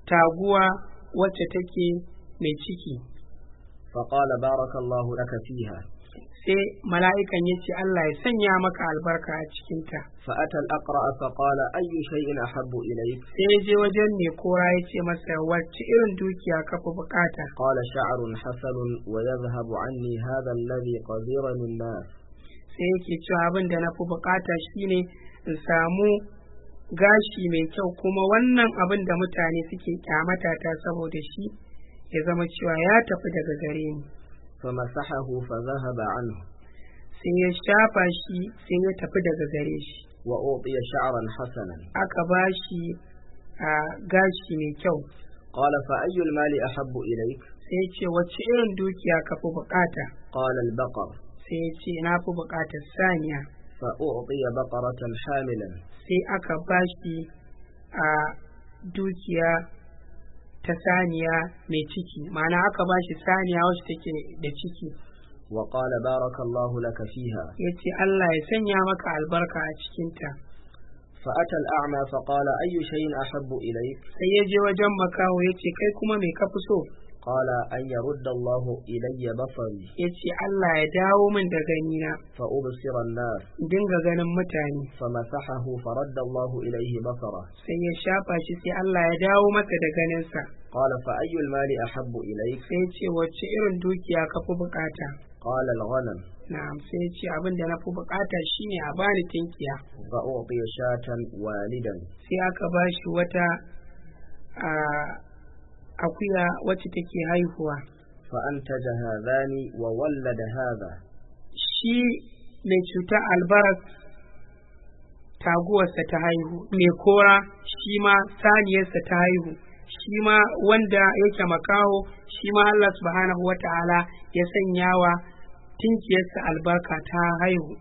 taguwa wacce take mai ciki. فقال بارك الله لك فيها. sai mala'ikan ya ce Allah ya sanya maka albarka a cikinta. فأتى الأقرأ فقال أي شيء أحب إليك. sai ya je wajen mai kora ya ce masa wacce irin dukiya ka fi bukata. قال شعر حسن ويذهب عني هذا الذي قدرني الناس. sai yake cewa abin da na fi bukata shine in samu gashi mai kyau kuma wannan abin da mutane suke kyamata ta saboda shi ya zama cewa ya tafi daga gare ni. فمسحه فذهب عنه. sai ya shafa shi sai ya tafi daga gare shi. وأعطي شعرا حسنا. aka ba shi a gashi mai kyau. قال فأي المال أحب إليك. sai ya ce wacce irin dukiya ka fi bukata. قال البقر. sai ya ce na fi bukatar saniya. فأعطي بقرة حاملا. sai aka ba shi a dukiya ta saniya mai ciki, ma'ana aka ba shi saniya wacce take da ciki. وقال بارك الله لك فيها. yace Allah ya sanya maka albarka a cikinta. فأتى الأعمى فقال أي شيء أحب إليك. sai ya je wajen makaho yace kai kuma me ka fi so. قال أن يرد الله إلي بصري. yace Allah ya dawo min da ganina. فأبصر الناس. dinga ganin mutane. فمسحه فرد الله إليه بصره. sai ya shafa shi sai Allah ya dawo masa da ganinsa. قال فأي المال أحب إليك. sai ce wacce irin dukiya ka fi bukata. قال الغنم. na'am sai ce abin da na fi bukata shine a bani tinkiya. فأعطي شاة والدا. sai aka ba shi wata a akuya wacce take haihuwa. فأنتج هذان وولد هذا. shi mai cuta albaras taguwarsa ta haihu, mai kora shi ma saniyarsa ta haihu, shi ma wanda yake makaho shi ma Allah subhanahu wa ta'ala ya sanya wa tinkiyarsa albarka ta haihu.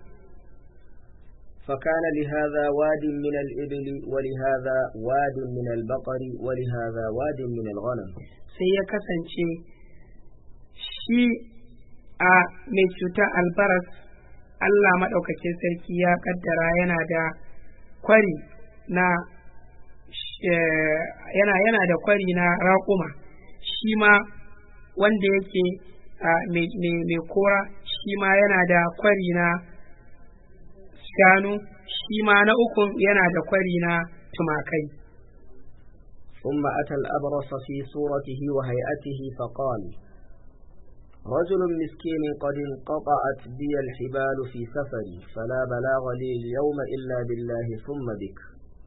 فكان لهذا واد من الإبل ولهذا واد من البقر ولهذا واد من الغنم. sai ya kasance shi a mai cuta albaras Allah maɗaukakin sarki ya kaddara yana da kwari na yana yana da kwari na raƙuma, shi ma wanda yake mai kora shi ma yana da kwari na shanu, shi ma na ukun yana da kwari na tumakai. ثم أتى الأبرص في صورته وهيئته فقال رجل مسكين قد انقطعت بي الحبال في سفري فلا بلاغ لي اليوم إلا بالله ثم بك.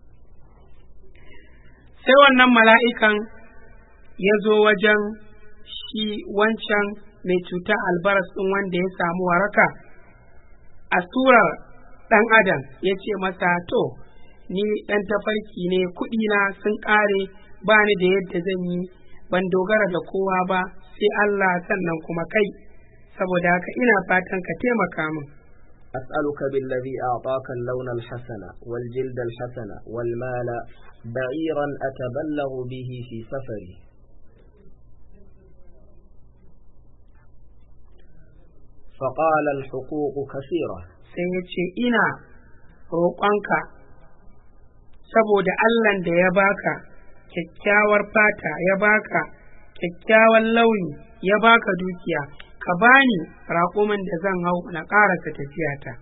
sai wannan mala'ikan ya zo wajen shi wancan mai cuta albaras ɗin wanda ya samu waraka a surar ɗan adam ya ce masa to ni ɗan tafarki ne, kuɗina sun ƙare, ba ni da yadda zan yi, ban dogara da kowa ba sai Allah sannan kuma kai, saboda haka ina fatan ka taimaka min. أسألك بالذي أعطاك اللون الحسن والجلد الحسن والمال بعيرا أتبلغ به في سفري. فقال الحقوق كثيرة. سيدي إنا roƙonka saboda Allahn da ya baka kyakkyawar fata, ya baka kyakkyawan launi, ya baka dukiya, ka bani raƙumin da zan hau na ƙarasa tafiyata.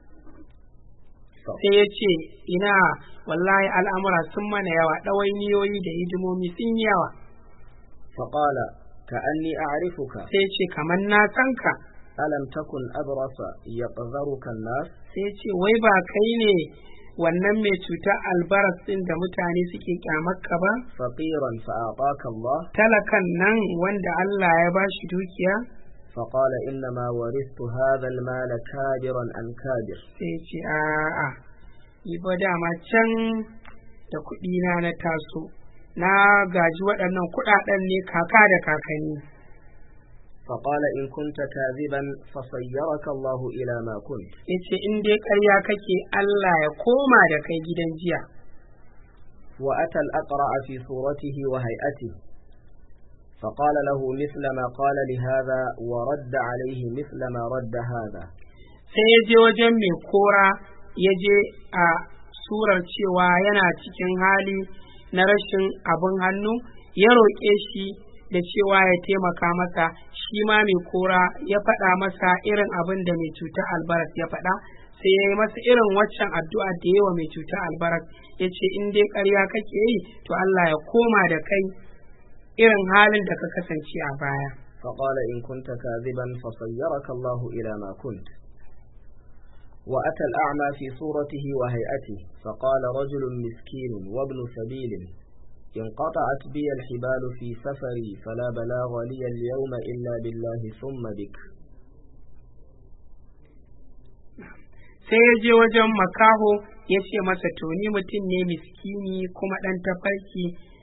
sai ya ce ina wallahi al'amura sun mana yawa, ɗawainiyoyi da hidimomi sun yawa. faƙala ka'anni a'rifuka. sai ce kamar na san ka. alam takun abrasa yaqdharuka an-nas. sai ce wai ba kai ne wannan mai cuta albaras din da mutane suke kyamarka ba. faqiran fa'ataka Allah. talakan nan wanda Allah ya bashi dukiya. فقال إنما ورثت هذا المال كابرا عن كابر. sai ce a'a ibo dama can da kuɗina na taso, na gaji waɗannan kuɗaɗen ne kaka da kakanni. فقال إن كنت كاذبا فصيرك الله إلى ما كنت. yace in dai ƙarya kake Allah ya koma da kai gidan jiya. وأتى الأقرع في صورته وهيئته فقال له مثل ما قال لهذا ورد عليه مثل ما رد هذا. sai ya je wajen mai kora, ya je a surar cewa yana cikin hali na rashin abin hannu, ya roƙe shi da cewa ya taimaka masa, shi ma mai kora ya faɗa masa irin abin da mai cutar albaras ya faɗa, sai ya yi masa irin waccan addu'a da yawa mai cutar albaras, ya ce in dai ƙarya kake yi to Allah ya koma da kai irin halin da ka kasance a baya. فقال إن كنت كاذبا فصيرك الله إلى ما كنت. وأتى الأعمى في صورته وهيئته فقال رجل مسكين وابن سبيل انقطعت بي الحبال في سفري فلا بلاغ لي اليوم إلا بالله ثم بك. sai ya je wajen makaho ya ce masa to ni mutum ne miskini kuma ɗan tafarki,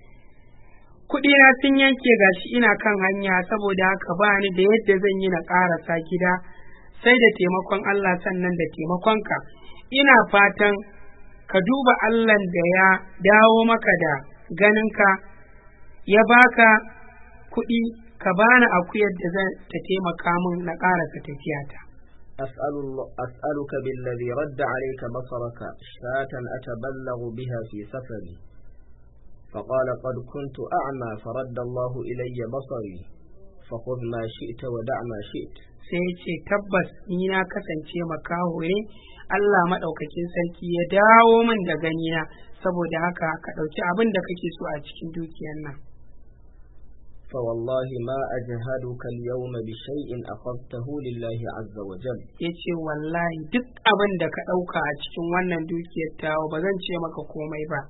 kuɗina sun yanke gashi ina kan hanya, saboda haka ba ni da yadda zan yi na ƙarasa gida sai da taimakon Allah sannan da taimakonka. Ina fatan ka duba Allahn da ya dawo maka da ganinka ya baka kuɗi ka bani akuyar da zan ta taimaka min na ƙarasa tafiyata. أسألك بالذي رد عليك بصرك شاة أتبلغ بها في سفري. فقال قد كنت أعمى فرد الله إلي بصري فخذ ما شئت ودع ما شئت. sai ce tabbas ni na kasance makaho ne, Allah maɗaukakin sarki ya dawo min da ganina, saboda haka ka ɗauki abin da kake so a cikin dukiyar nan. فوالله ما أجهدك اليوم بشيء أخذته لله عز وجل. yace wallahi duk abin da ka ɗauka a cikin wannan dukiyar tawo ba zan ce maka komai ba.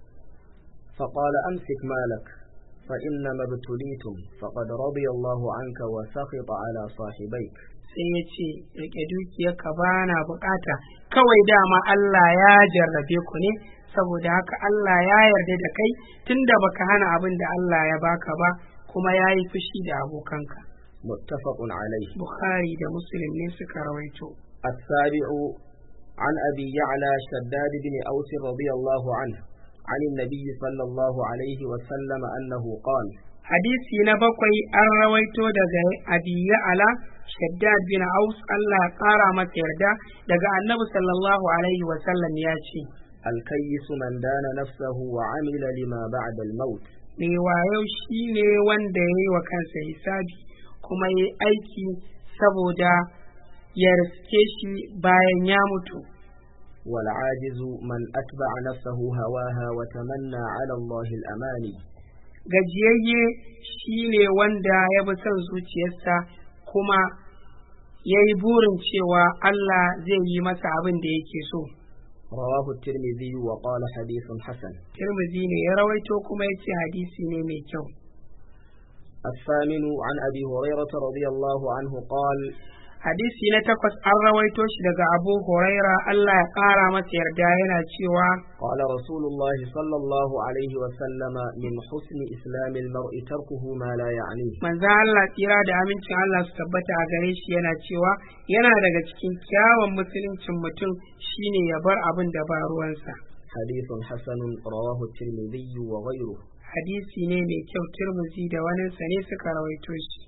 فقال أمسك مالك فإنما ابتليتم فقد رضي الله عنك وسخط على صاحبيك. sai ya ce rike dukiyar ka bana bukata, kawai dama Allah ya jarrabe ku ne, saboda haka Allah ya yarda da kai tunda baka hana abin da Allah ya baka ba, kuma ya yi fushi da abokanka. muttafaqun alayhi. Bukhari da Muslim ne suka rawaito. السابع عن أبي يعلى شداد بن أوس رضي الله عنه عن النبي صلى الله عليه وسلم أنه قال. hadisi na bakwai an rawaito daga Abi Ya'la Shaddad bin Aus, Allah ya kara masa yarda, daga Annabi sallallahu alaihi wa sallam ya ce, الكيس من دان نفسه وعمل لما بعد الموت. mai wayo shine wanda ya yi wa kansa hisabi kuma ya yi aiki saboda ya riske shi bayan ya mutu. والعاجز من أتبع نفسه هواها وتمنى على الله الأماني. gajiyayye shine wanda ya bi son zuciyarsa kuma ya yi burin cewa Allah zai yi masa abin da yake so. رواه الترمذي وقال حديث حسن. Tirmidhi ne ya rawaito kuma ya ce hadisi ne mai kyau. الثامن عن أبي هريرة رضي الله عنه قال. hadisi na takwas an rawaito shi daga Abu Huraira, Allah ya ƙara masa yarda, yana cewa قال رسول الله صلى الله عليه وسلم من حسن إسلام المرء تركه ما لا يعنيه. manzo Allah tsira da amincin Allah su tabbata a gare shi yana cewa yana daga cikin kyawun musuluncin mutum shine ya bar abin da ba ruwansa. حديث حسن رواه الترمذي وغيره. hadisi ne mai kyau, Tirmidhi da waninsa ne suka rawaito shi.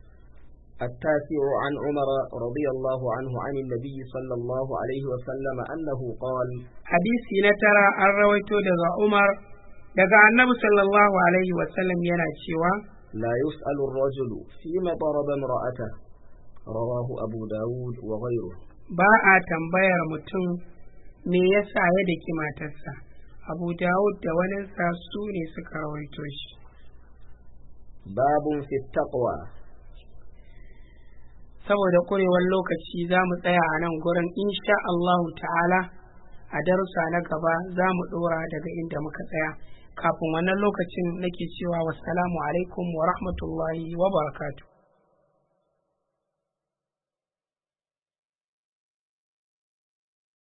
التاسع عن عمر رضي الله عنه عن النبي صلى الله عليه وسلم أنه قال. hadisi na tara an rawaito daga Umar daga Annabi sallallahu alaihi wa sallam yana cewa لا يسأل الرجل فيما ضرب امرأته. رواه أبو داود وغيره. ba a tambayar mutum me yasa ya daki matarsa. Abu Dawud da waninsa su ne suka rawaito shi. باب في التقوى. saboda kurewar lokaci za mu tsaya a nan gurin insha Allahu ta'ala, a darussa na gaba za mu dora daga inda muka tsaya. Kafin wannan lokacin nake cewa wassalamu alaikum wa rahmatullahi wa barakatuh.